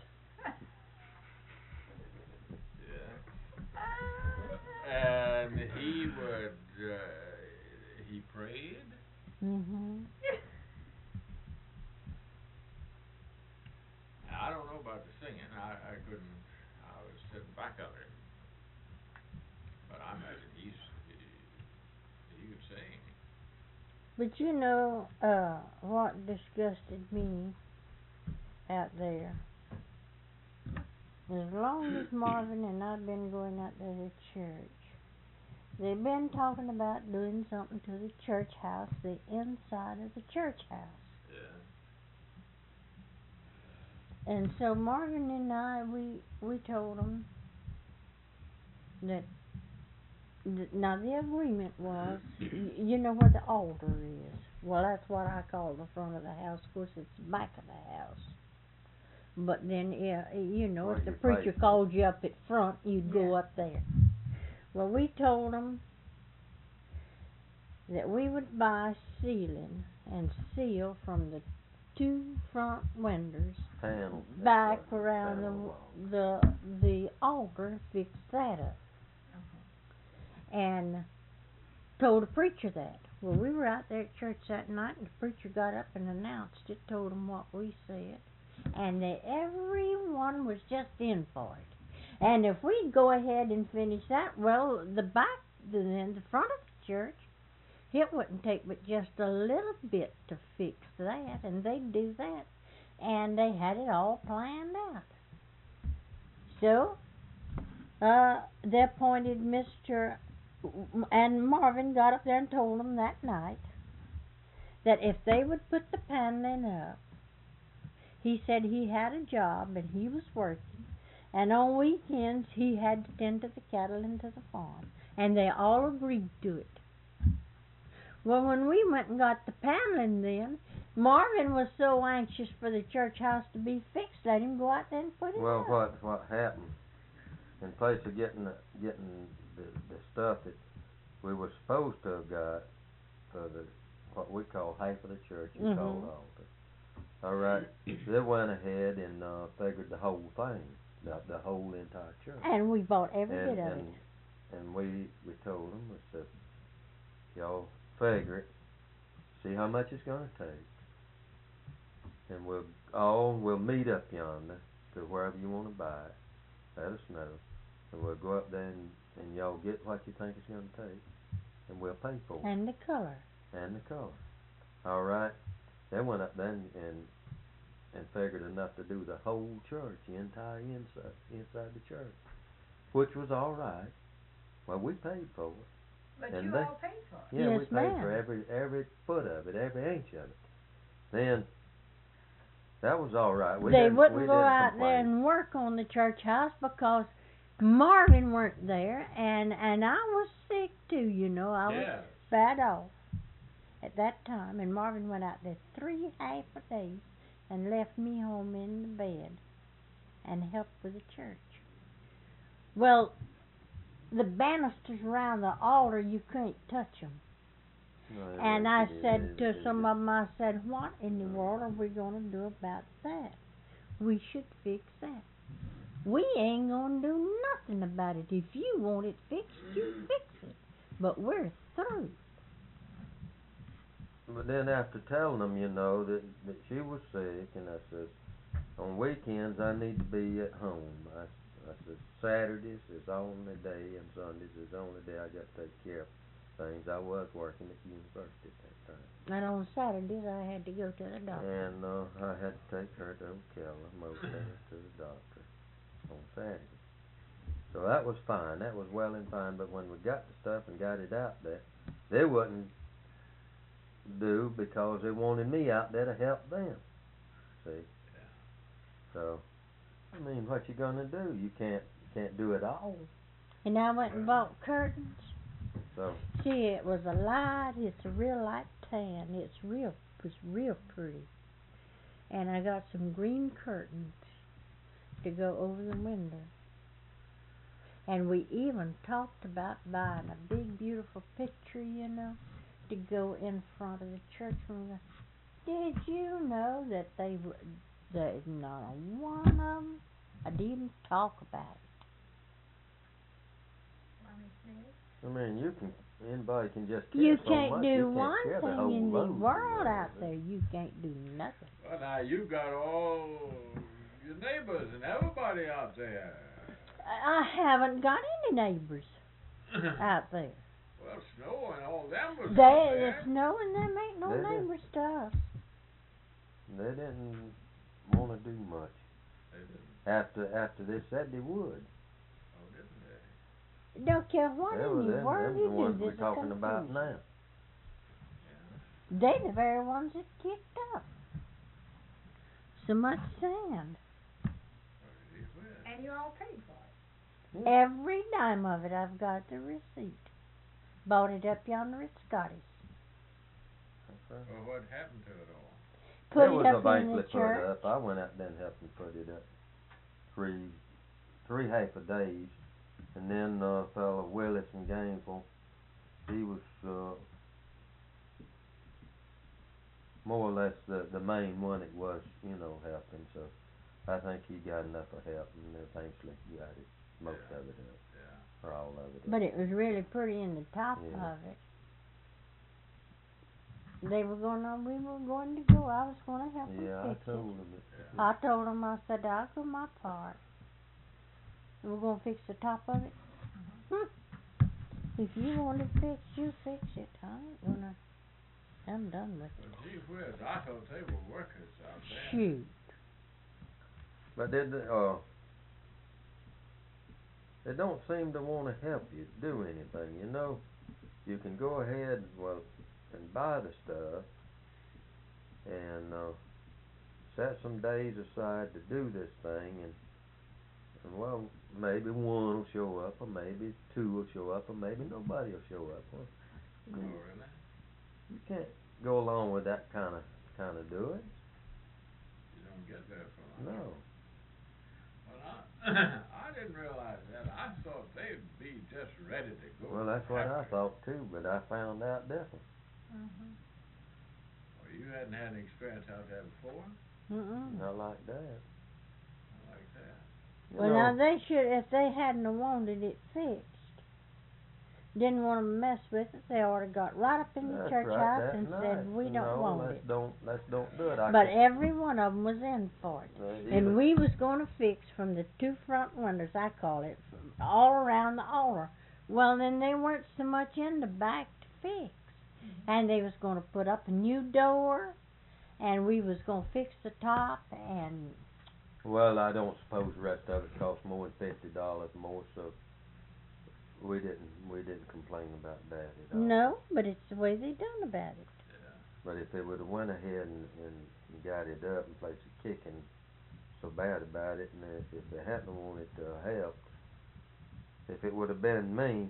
Yeah. And he would, uh, he prayed. Mhm. I don't know about the singing. I I couldn't. I was sitting back of him. But I imagine he's he, he could sing. But you know, uh, what disgusted me out there, as long as Marvin and I've been going out there to church, they've been talking about doing something to the church house, the inside of the church house. Yeah. And so Marvin and I, we we told them that, that now the agreement was, y- you know where the altar is. Well, that's what I call the front of the house. Of course, it's the back of the house. But then, yeah, you know, Where if the you preacher face. called you up at front, you'd Yeah. go up there. Well, we told them that we would buy ceiling and seal from the two front windows Panel. back That's right, around panel the wall. the the altar and fix that up. Okay. And told the preacher that. Well, we were out there at church that night, and the preacher got up and announced it, told them what we said, and they, everyone was just in for it. And if we'd go ahead and finish that, well, the back, the, the front of the church, it wouldn't take but just a little bit to fix that, and they'd do that. And they had it all planned out. So, uh, they appointed Mister and Marvin got up there and told them that night that if they would put the paneling up, he said he had a job and he was working, and on weekends he had to tend to the cattle and to the farm, and they all agreed to it. Well, when we went and got the paneling then, Marvin was so anxious for the church house to be fixed, let him go out there and put it Well, up. what what happened? In place of getting the, getting the the stuff that we were supposed to have got for the what we call half of the church and Mhm. called altar. All right, they went ahead and uh, figured the whole thing, the the whole entire church. And we bought every and, bit of and, it. And we we told them, we said, y'all figure it, see how much it's going to take, and we'll all, we'll meet up yonder to wherever you wanna buy it. Let us know, and we'll go up there and, and y'all get what you think it's gonna take, and we'll pay for it, And the color. and the color. All right, they went up there and, and, and figured enough to do the whole church, the entire inside, inside the church, which was all right. Well, we paid for it. But And you they- all paid for it. Yeah, we Yes, paid ma'am. for every every foot of it, every inch of it. Then that was all right. We they didn't, wouldn't we go didn't out complain. there and work on the church house because Marvin weren't there, and and I was sick too. You know, I was Yeah. bad off at that time, and Marvin went out there three half a days and left me home in the bed and helped with the church. Well, the banisters around the altar, you can't touch them. No, it And was- I it- said it- to it- some of them, I said, what in the world are we going to do about that? We should fix that. We ain't going to do nothing about it. If you want it fixed, you fix it. But we're through. But then after telling them, you know, that, that she was sick, and I said, on weekends I need to be at home. I, I said, Saturdays is the only day, and Sundays is the only day I got to take care of things. I was working at the university at that time. And on Saturdays, I had to go to the doctor. And uh, I had to take her to Ocala, Motel, to the doctor on Saturday. So that was fine. That was well and fine. But when we got the stuff and got it out there, they wouldn't do because they wanted me out there to help them. See? So, I mean, what you gonna do? You can't you can't do it all. And I went and bought curtains. So, See, it was a light. It's a real light tan. It's real. It's real pretty. And I got some green curtains to go over the window. And we even talked about buying a big, beautiful picture, you know, to go in front of the church. And we go, did you know that they would? That not a one of them. I didn't talk about it. Mommy said. I mean, you can anybody can just care You so can't much. do You can't one care the thing whole in the load, world you know. out there. You can't do nothing. Well, now you got all your neighbors and everybody out there. I I haven't got any neighbors out there. Well, Snow and all them was out They, the there. snow and them ain't no They did. neighbors to us. They didn't want to do much They didn't. after after they said they would. Oh, didn't they? Don't care what They in were the them, world them you the ones do, we're there's a talking about confusion. now. They the very ones that kicked up so much sand. Oh, gee whiz. And you all paid for it. Every dime of it, I've got the receipt. Bought it up yonder at Scotty's. That's right. Well, what happened to it all? Put it it was up in eventually the put church. up. I went out there and helped them put it up three three half a days, and then uh, fellow Willis in Gainesville, he was uh, more or less the the main one that was, you know, helping. So I think he got enough of help, and eventually got it, most Yeah. of it up, Yeah. or all of it. But up. it was really pretty in the top Yeah. of it. They were going on, we were going to go. I was going to help Yeah, them I fix told it. him it. Yeah. I told them, I said, I'll do my part. We're going to fix the top of it. Hmm. If you want it fixed, you fix it. I ain't gonna, I'm done with it. Well, gee whiz, I thought they were workers out there. Shoot. But they, they, uh, they don't seem to want to help you do anything. You know, you can go ahead, well, and buy the stuff, and uh, set some days aside to do this thing, and, and well, maybe one will show up, or maybe two will show up, or maybe nobody will show up. Well, Oh, you, really? you can't go along with that kind of kind of doing. You don't get there for long. No. Well, I, I didn't realize that. I thought they'd be just ready to go. Well, that's what I after it. thought too, but I found out different. Mm-hmm. Well, you hadn't had any experience out there before? Mm-mm. Not like that. I like that. You Well, know, now they should, if they hadn't have wanted it fixed, didn't want to mess with it. They ordered got right up in the That's church right, house that's and nice. said, we don't no, want let's it. Don't, let's don't do it. I But can- every one of them was in for it. uh, And even- we was going to fix from the two front windows, I call it, from all around the altar. Well, then they weren't so much in the back to fix. And they was going to put up a new door, and we was going to fix the top, and Well, I don't suppose the rest of it cost more than fifty dollars more, so we didn't we didn't complain about that at all. no, but it's the way they done about it. But if they would have went ahead and, and got it up and placed it kicking so bad about it, and if, if they hadn't wanted to help, if it would have been me,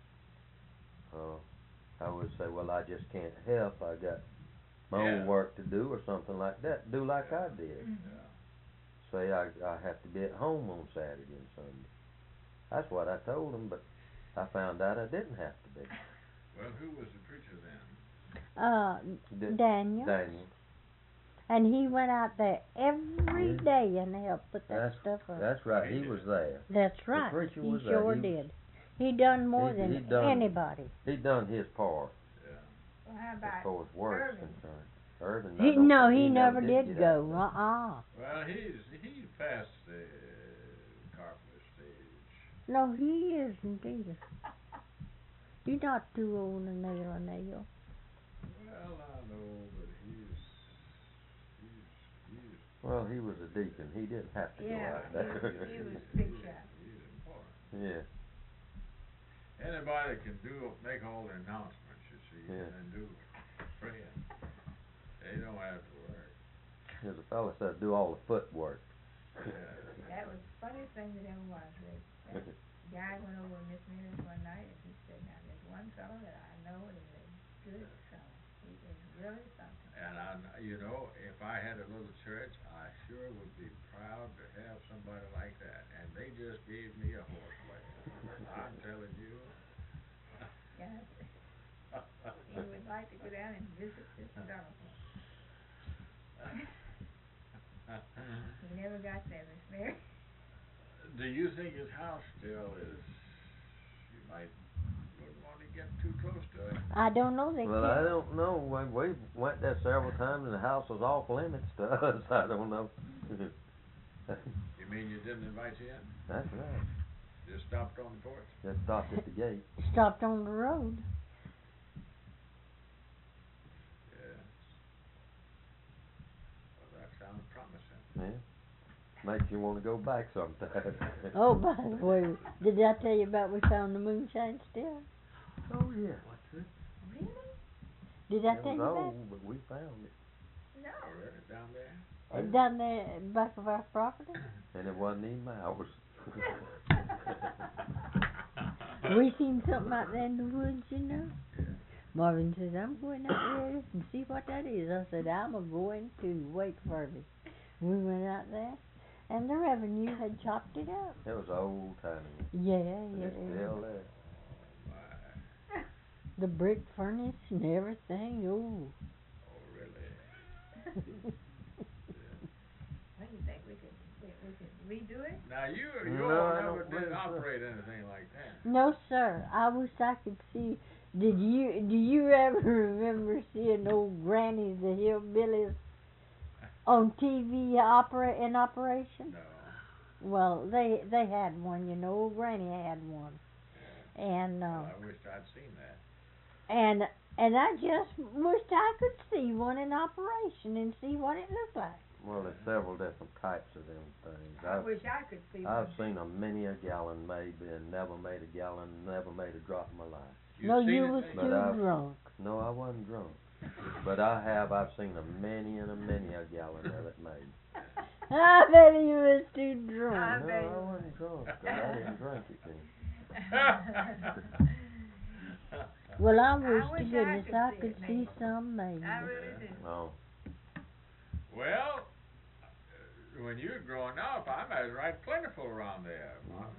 uh, I would say, well, I just can't help. I got my Yeah. own work to do or something like that. Do like I did. Yeah. Say I I have to be at home on Saturday and Sunday. That's what I told them, but I found out I didn't have to be. Well, who was the preacher then? Uh, Did- Daniel. Daniel. And he went out there every Yeah. day and helped put that That's stuff up. That's right. He was there. That's right. preacher he was there. sure He was- did. He done more He- than he done- anybody. He done his part Yeah. Well, how as about far as work's Irvin? concerned. Irvin. I He don't no, think he, never, did, get go. out there. Uh-uh. Well, he's he's past the carpenter stage. No, he isn't either. You're not too old to nail a nail. Well, I know, but he's he's he's Well, he was a deacon. He didn't have to Yeah, go out he there. was- he was big shot. he's important. Yeah. Anybody can do make all the announcements, you see, Yeah. and do praying. They don't have to work. There's a fella said do all the footwork. Yeah. That was the funniest thing that ever was, Rick. That guy went over with Miss Mary's one night and he said, now there's one fellow that I know is a good fellow. He is really something. And I, kn- you know, if I had a little church, I sure would be proud to have somebody like that. And they just gave me a horse wagon. I'm telling you. Yeah. He would like to go down and visit this fellow. He never got there, Miss Mary. Do you think his house still is? You might wouldn't want to get too close to it. I don't know. They Well, can't. I don't know. We, we went there several times and the house was off limits to us. I don't know. You mean you didn't invite you in? That's right. Just stopped on the porch? Just stopped at the gate. Stopped on the road. Yes. Well, that sounds promising. Yeah. Makes you want to go back sometime. Oh, by the way, did I tell you about we found the moonshine still? Oh yeah. Really? Did I It tell was you old, but we found it, No. Already down there? that? Down there back of our property. and it wasn't even ours. We seen something out there in the woods, you know. Marvin says, I'm going out there and see what that is. I said, I'm a going to wait for me. We went out there, and the revenue had chopped it up. It was old timey. Yeah, And yeah. it's still there. Why? The brick furnace and everything. Oh. Oh, really? What do you think? We could, we, we could redo it? Now, you, you No, all I never don't did think so. operate anything like that. No, sir. I wish I could see. Did you? Do you ever remember seeing old grannies, the hillbillies, on T V opera in operation? No. Well, they they had one. You know, old granny had one, and uh, Well, I wished I'd seen that. and and I just wished I could see one in operation and see what it looked like. Well, there's several different types of them things. I I've, wish I could see I've one. seen a many a gallon made and never made a gallon, never made a drop in my life. You've no, seen you it, was Dave? But too I've- drunk. No, I wasn't drunk. But I have, I've seen a many and a many a gallon of it made. I bet he was too I drunk. No, bet you I was. wasn't drunk, 'cause I didn't drink it then. Well, I I wish wish to I goodness could I see could it see made. some made. I really do. No. Well, uh, when you were growing up, I met right plentiful around there, Marvin.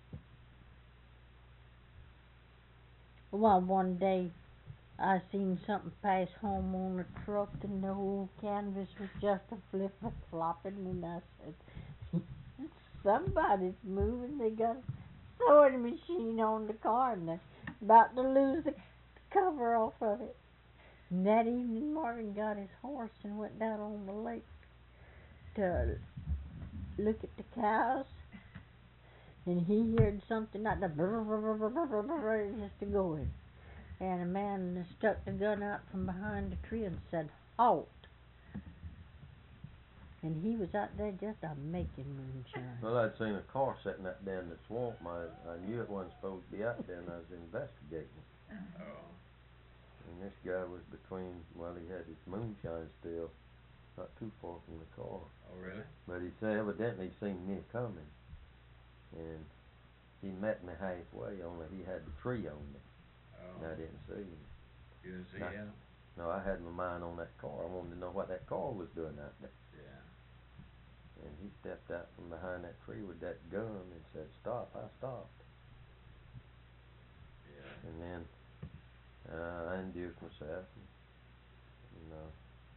Well, one day I seen something pass home on a truck and the whole canvas was just a flippin' flopping, and I said, somebody's moving. They got a sewing machine on the car, and the, about to lose the cover off of it. And that evening Marvin got his horse and went down on the lake to look at the cows. And he heard something like the brr, brr, brr, brr, brr, brr, brr, just a going. And a man stuck the gun out from behind the tree and said, "Halt!" And he was out there just a making moonshine. Well, I'd seen a car sitting out there in the swamp. I, I knew it wasn't supposed to be out there, and I was investigating. Oh. And this guy was between, well, he had his moonshine still, not too far from the car. Oh, really? But he said evidently he seen me coming. And he met me halfway, only he had the tree on me. Oh. And I didn't see him. You didn't see No. him? No, I had my mind on that car. I wanted to know what that car was doing out there. Yeah. And he stepped out from behind that tree with that gun and said, "Stop." I stopped. Yeah. And then uh, I introduced myself and, you know,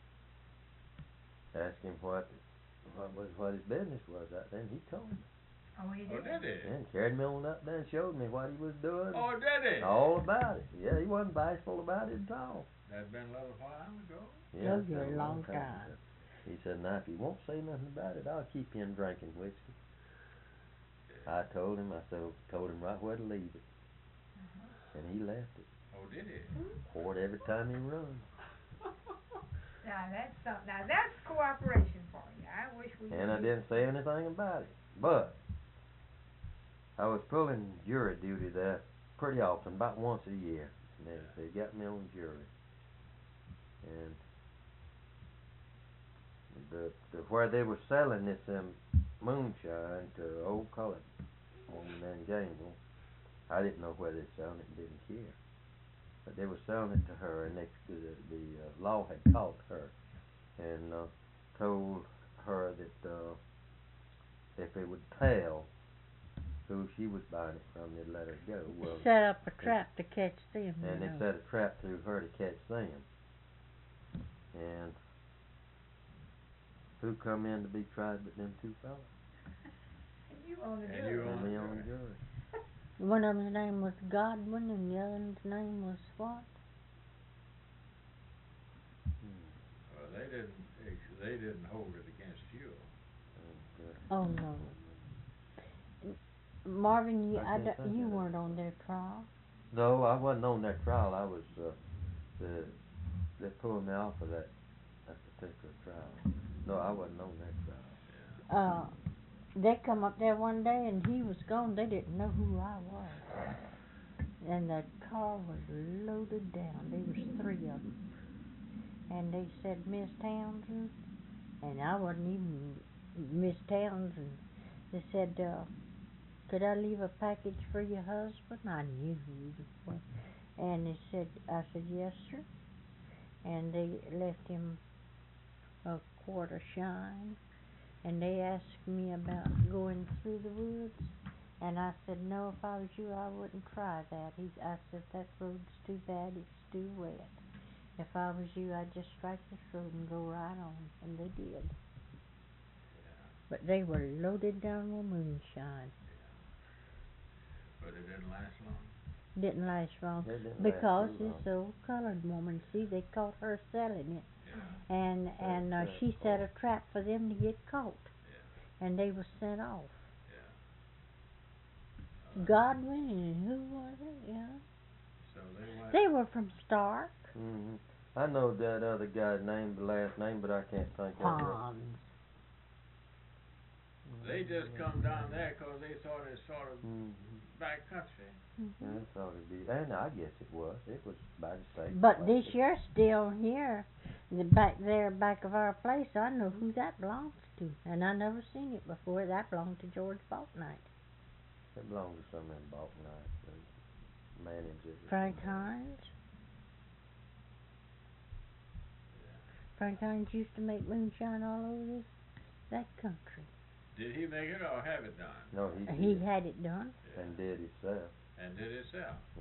asked him what what was what his business was out there, and he told me. Oh, he Oh, did? did he? And carried me on up there and showed me what he was doing. Oh, did he? All about it. Yeah, he wasn't bashful about it at all. That'd been a little while ago. Yeah, Oh, you're it's a been long time. ago. He said, "Now, if you won't say nothing about it, I'll keep him drinking whiskey." I told him, I said, told him right where to leave it. Uh-huh. And he left it. Oh, did he? Poured every time he run. Now that's some, now that's cooperation for you. I wish we. And I could- didn't say anything about it. But I was pulling jury duty there pretty often, about once a year. And they, they got me on jury. And the, the where they were selling this um, moonshine to old colored woman in Gainesville, I didn't know where they were selling it and didn't care. But they were selling it to her, and they, the, the uh, law had caught her and uh, told her that uh, if they would tell who she was buying it from, they'd let her go. Well, Set up a trap to catch them. and you they know. set a trap through her to catch them. And who come in to be tried but them two fellas? And you on the And jury. you And on me the on the jury. jury. One of them's name was Godwin and the other's name was what? Hmm. Well, they didn't. ex- They didn't hold it against you. Oh, Oh no. Marvin, you I I can't don't- think you of it. weren't on their trial. no, I wasn't on that trial. I was uh, the they pulled me off of that that particular trial. No, I wasn't on that trial. Uh, they come up there one day and he was gone. They didn't know who I was. And the car was loaded down. There was three of them. And they said, "Miss Townsend," and I wasn't even Miss Townsend. They said, uh, "Could I leave a package for your husband?" I knew who it was. And they said, I said, "Yes, sir." And they left him a quart of shine. And they asked me about going through the woods. And I said, "No, if I was you, I wouldn't try that." He, I said, "That road's too bad, it's too wet. If I was you, I'd just strike this road and go right on." And they did. Yeah. But they were loaded down with moonshine. But it didn't last long. Didn't last long. They didn't last Because too this long. old colored woman, see, they caught her selling it. Yeah. And Set a and uh, trap she for set 'em. a trap for them to get caught. Yeah. And they were sent off. Yeah. Uh, Godwin and who was it? Yeah. So they went. They were from Stark. hmm I know that other guy's name, the last name, but I can't think what it was. Ponds. They just come down there 'cause they thought it's sort of hmm back country. Yeah, that's all it'd be. And I guess it was. It was by the state. But place. this year still here, the back there, back of our place, I know who that belongs to, and I never seen it before. That belonged to George Balknight. It belonged to some of them Balkanites. They managed it. or Frank something. Hines. Yeah. Frank Hines used to make moonshine all over this that country. Did he make it or have it done? No, he He did. had it done. Yeah. And did himself. And did it sell? Yeah.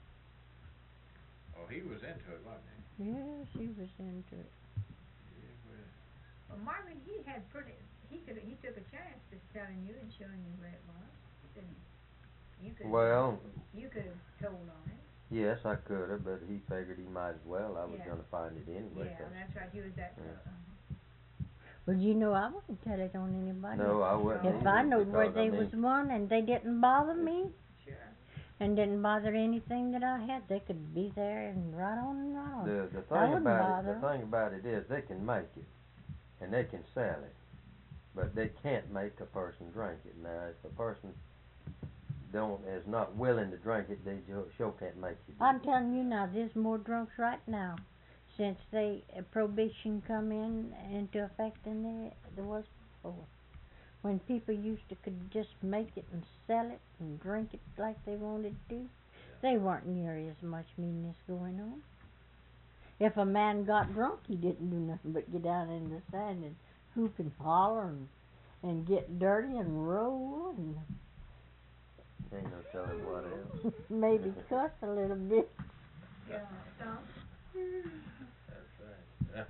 Oh, he was into it, wasn't he? Yes, he was into it. Yeah, well, Well, Marvin, he had pretty, he could, he took a chance just telling you and showing you where it was, didn't he? You could, Well, you could have told on him. Yes, I could have, but he figured he might as well. I was Yeah. gonna find it anyway. Yeah, 'cause- that's right, he was that Yeah. fellow. Well, you know, I wouldn't tell it on anybody. No, I wouldn't No. If either, I knowed where because, I they mean, was one and they didn't bother me Sure. and didn't bother anything that I had, they could be there and right on and right on. The the I thing wouldn't about bother it, the 'em. thing about it is they can make it, and they can sell it, but they can't make a person drink it. Now, if a person don't is not willing to drink it, they ju- sure can't make you. do I'm it. telling you now, there's more drunks right now since they uh, prohibition come in into effect than there there was before. When people used to could just make it and sell it and drink it like they wanted to, they weren't near as much meanness going on. If a man got drunk, he didn't do nothing but get down in the sand and hoop and holler and, and get dirty and roll and Ain't no telling what else. maybe cuss a little bit. Yeah, some. That's right. I'm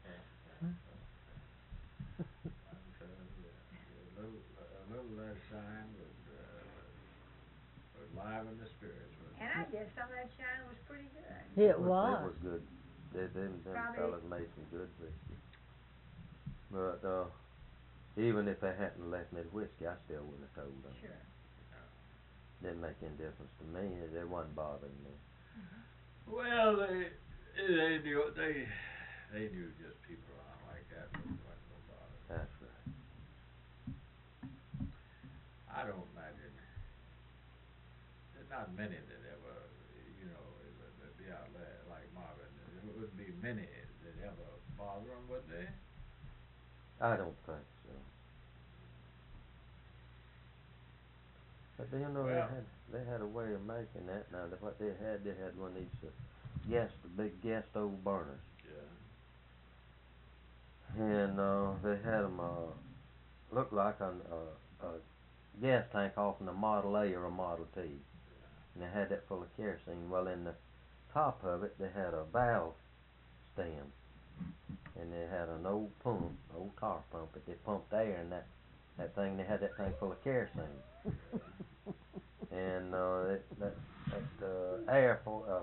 telling you, a little, a little less shine would, uh, would liven the spirits, wouldn't And it? I guess some of that shine was pretty good. It It was. was good. They, them them Probably- fellas made some good whiskey. But uh, even if they hadn't left me the whiskey, I still wouldn't have told them. Sure. Didn't make any difference to me. It wasn't bothering me. Well, they, they knew, they, they knew just people around like that, but it wasn't no bother. That's right. I don't imagine, there's not many that ever, you know, would, would be out there like Marvin. There wouldn't be many that ever bother them, would they? I don't think so. But you know, Well- they had they had a way of making that. Now, that what they had, they had one of these uh, gas, the big gas stove burners, Yeah. and uh, they had them uh, look like a, a, a gas tank off in a Model A or a Model T, and they had that full of kerosene. Well, in the top of it, they had a valve stem, and they had an old pump, old tar pump, that they pumped air in that that thing. They had that thing full of kerosene. And uh, that that, that uh, air for, uh,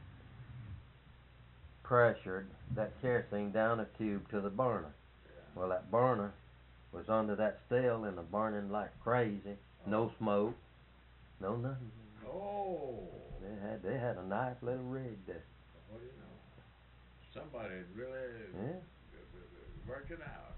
pressured that kerosene down a tube to the burner. Well, that burner was under that still and a burning like crazy. No smoke, no nothing. Oh, They had they had a nice little rig there. what do you know? Somebody had really Yeah. g- g- g- worked it out.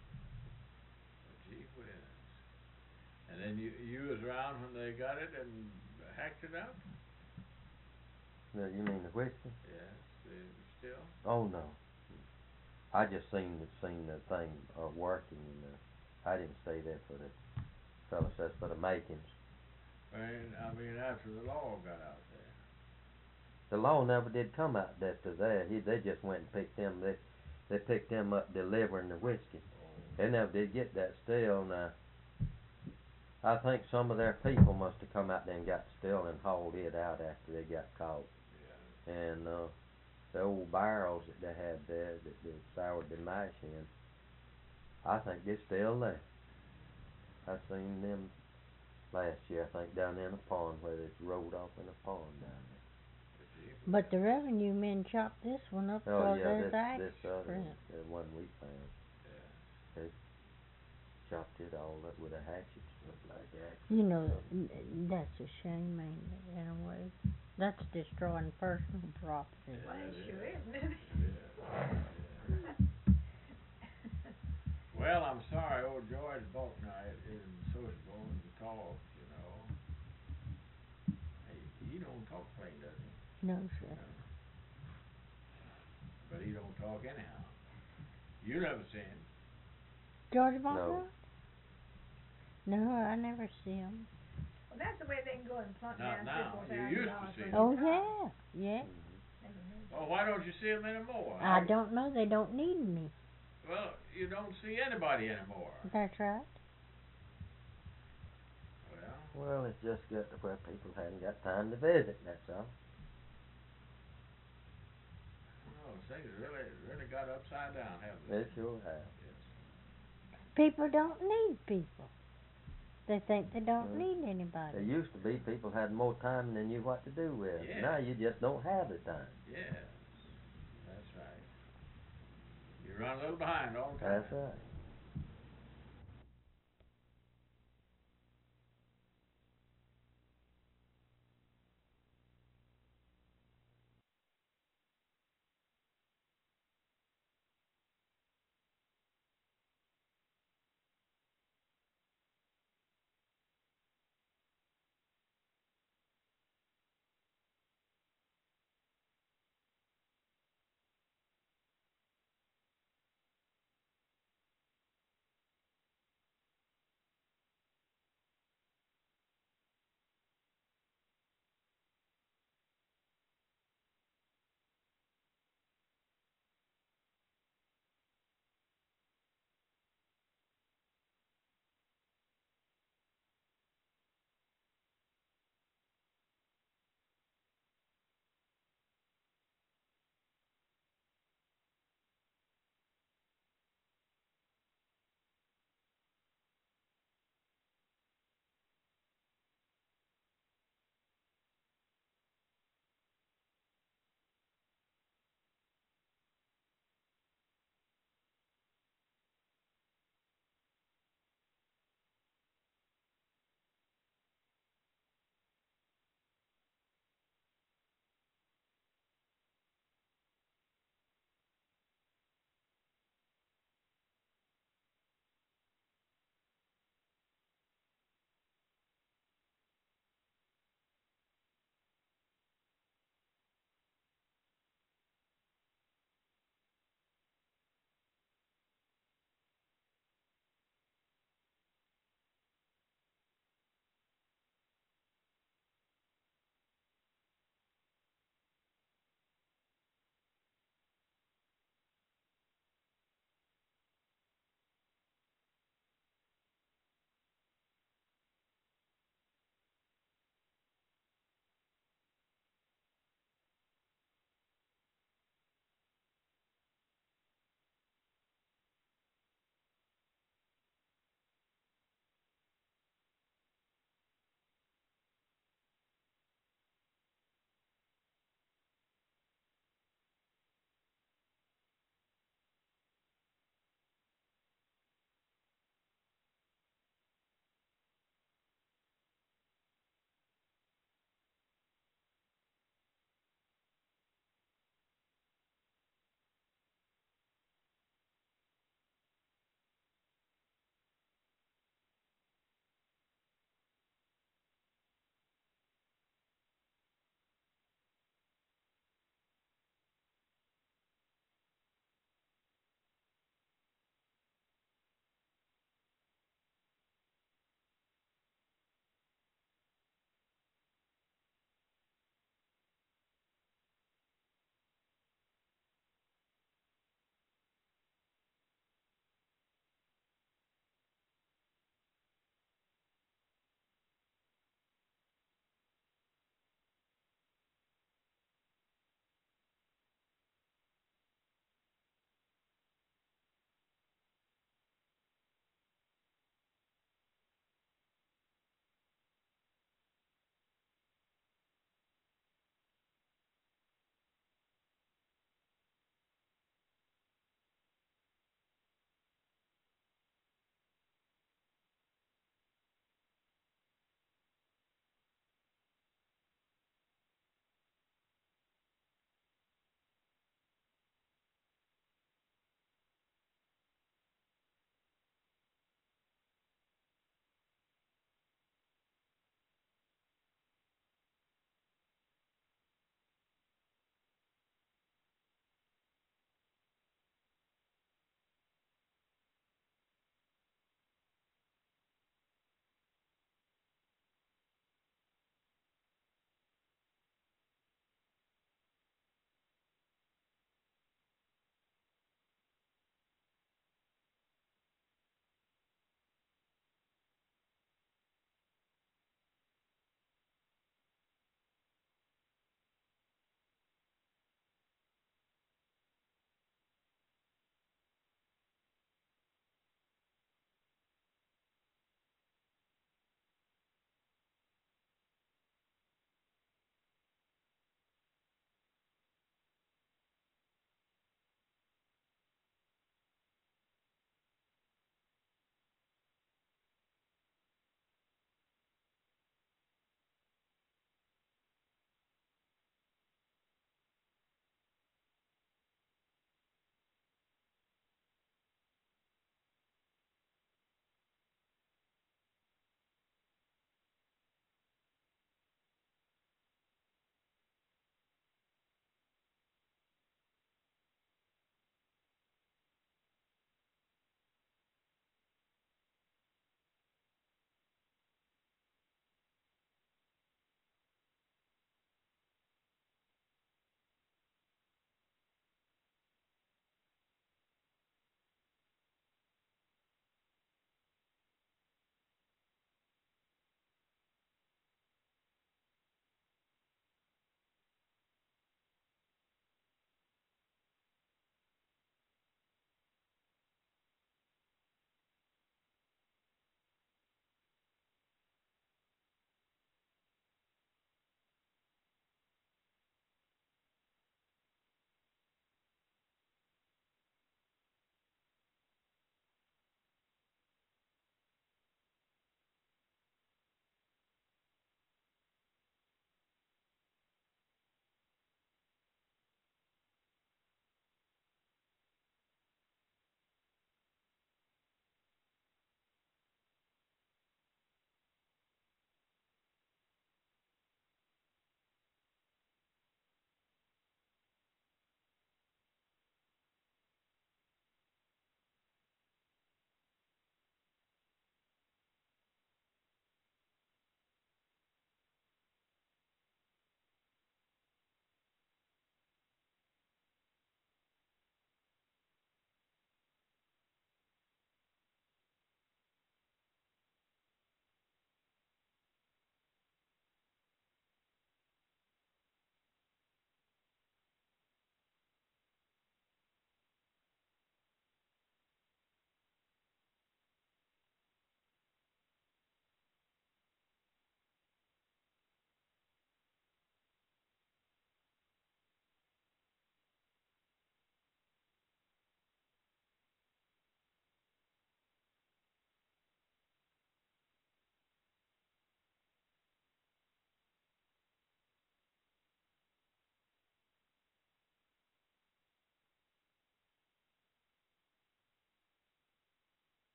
Gee whiz. And then you, you was around when they got it and hacked it up? No, you mean the whiskey? Yes, they still? Oh no. I just seen the seen the thing uh, working. And, uh, I didn't stay there for the fellas. That's for the makings. And, I mean, after the law got out there. The law never did come out after that. He they just went and picked him. They they picked him up delivering the whiskey. They never did get that still. Now, I think some of their people must have come out there and got still and hauled it out after they got caught. Yeah. And uh, the old barrels that they had there that they soured the mash in, I think they're still there. I seen them last year, I think, down there in a pond where they rolled off in a pond down there. Gee whiz. But the revenue men chopped this one up Oh because yeah, there's this axe this other print. one, the one we found, Yeah. they chopped it all up with a hatchet, looked like that. You know, n- n- that's a shame, ain't it, in a way? That's destroying personal property. Well, Yeah, it it sure is. is, isn't it? Yeah. Yeah. Well, I'm sorry, old George Balknight isn't sociable and to talk, you know. He, he don't talk plain, does he? No, sir. No. But he don't talk anyhow. You never seen him. George Balknight? No, I never see him. Well, that's the way they can go and plunk Not down now. three, four You thousand used to dollars see for him. a Oh, car. yeah, yeah. Mhm. They can do Well, why don't you see him anymore? I don't know, they don't need me. Well, you don't see anybody anymore. That's right. Well, Well, it's just got to where people hadn't got time to visit, that's all. well, things really, really got upside down, haven't they? They sure have. Yes. People don't need people. They think they don't Mm. need There anybody. used to be people had more time than knew what to do with. Yeah. Now you just don't have the time. Yes, that's right. You run a little behind all the time. That's right.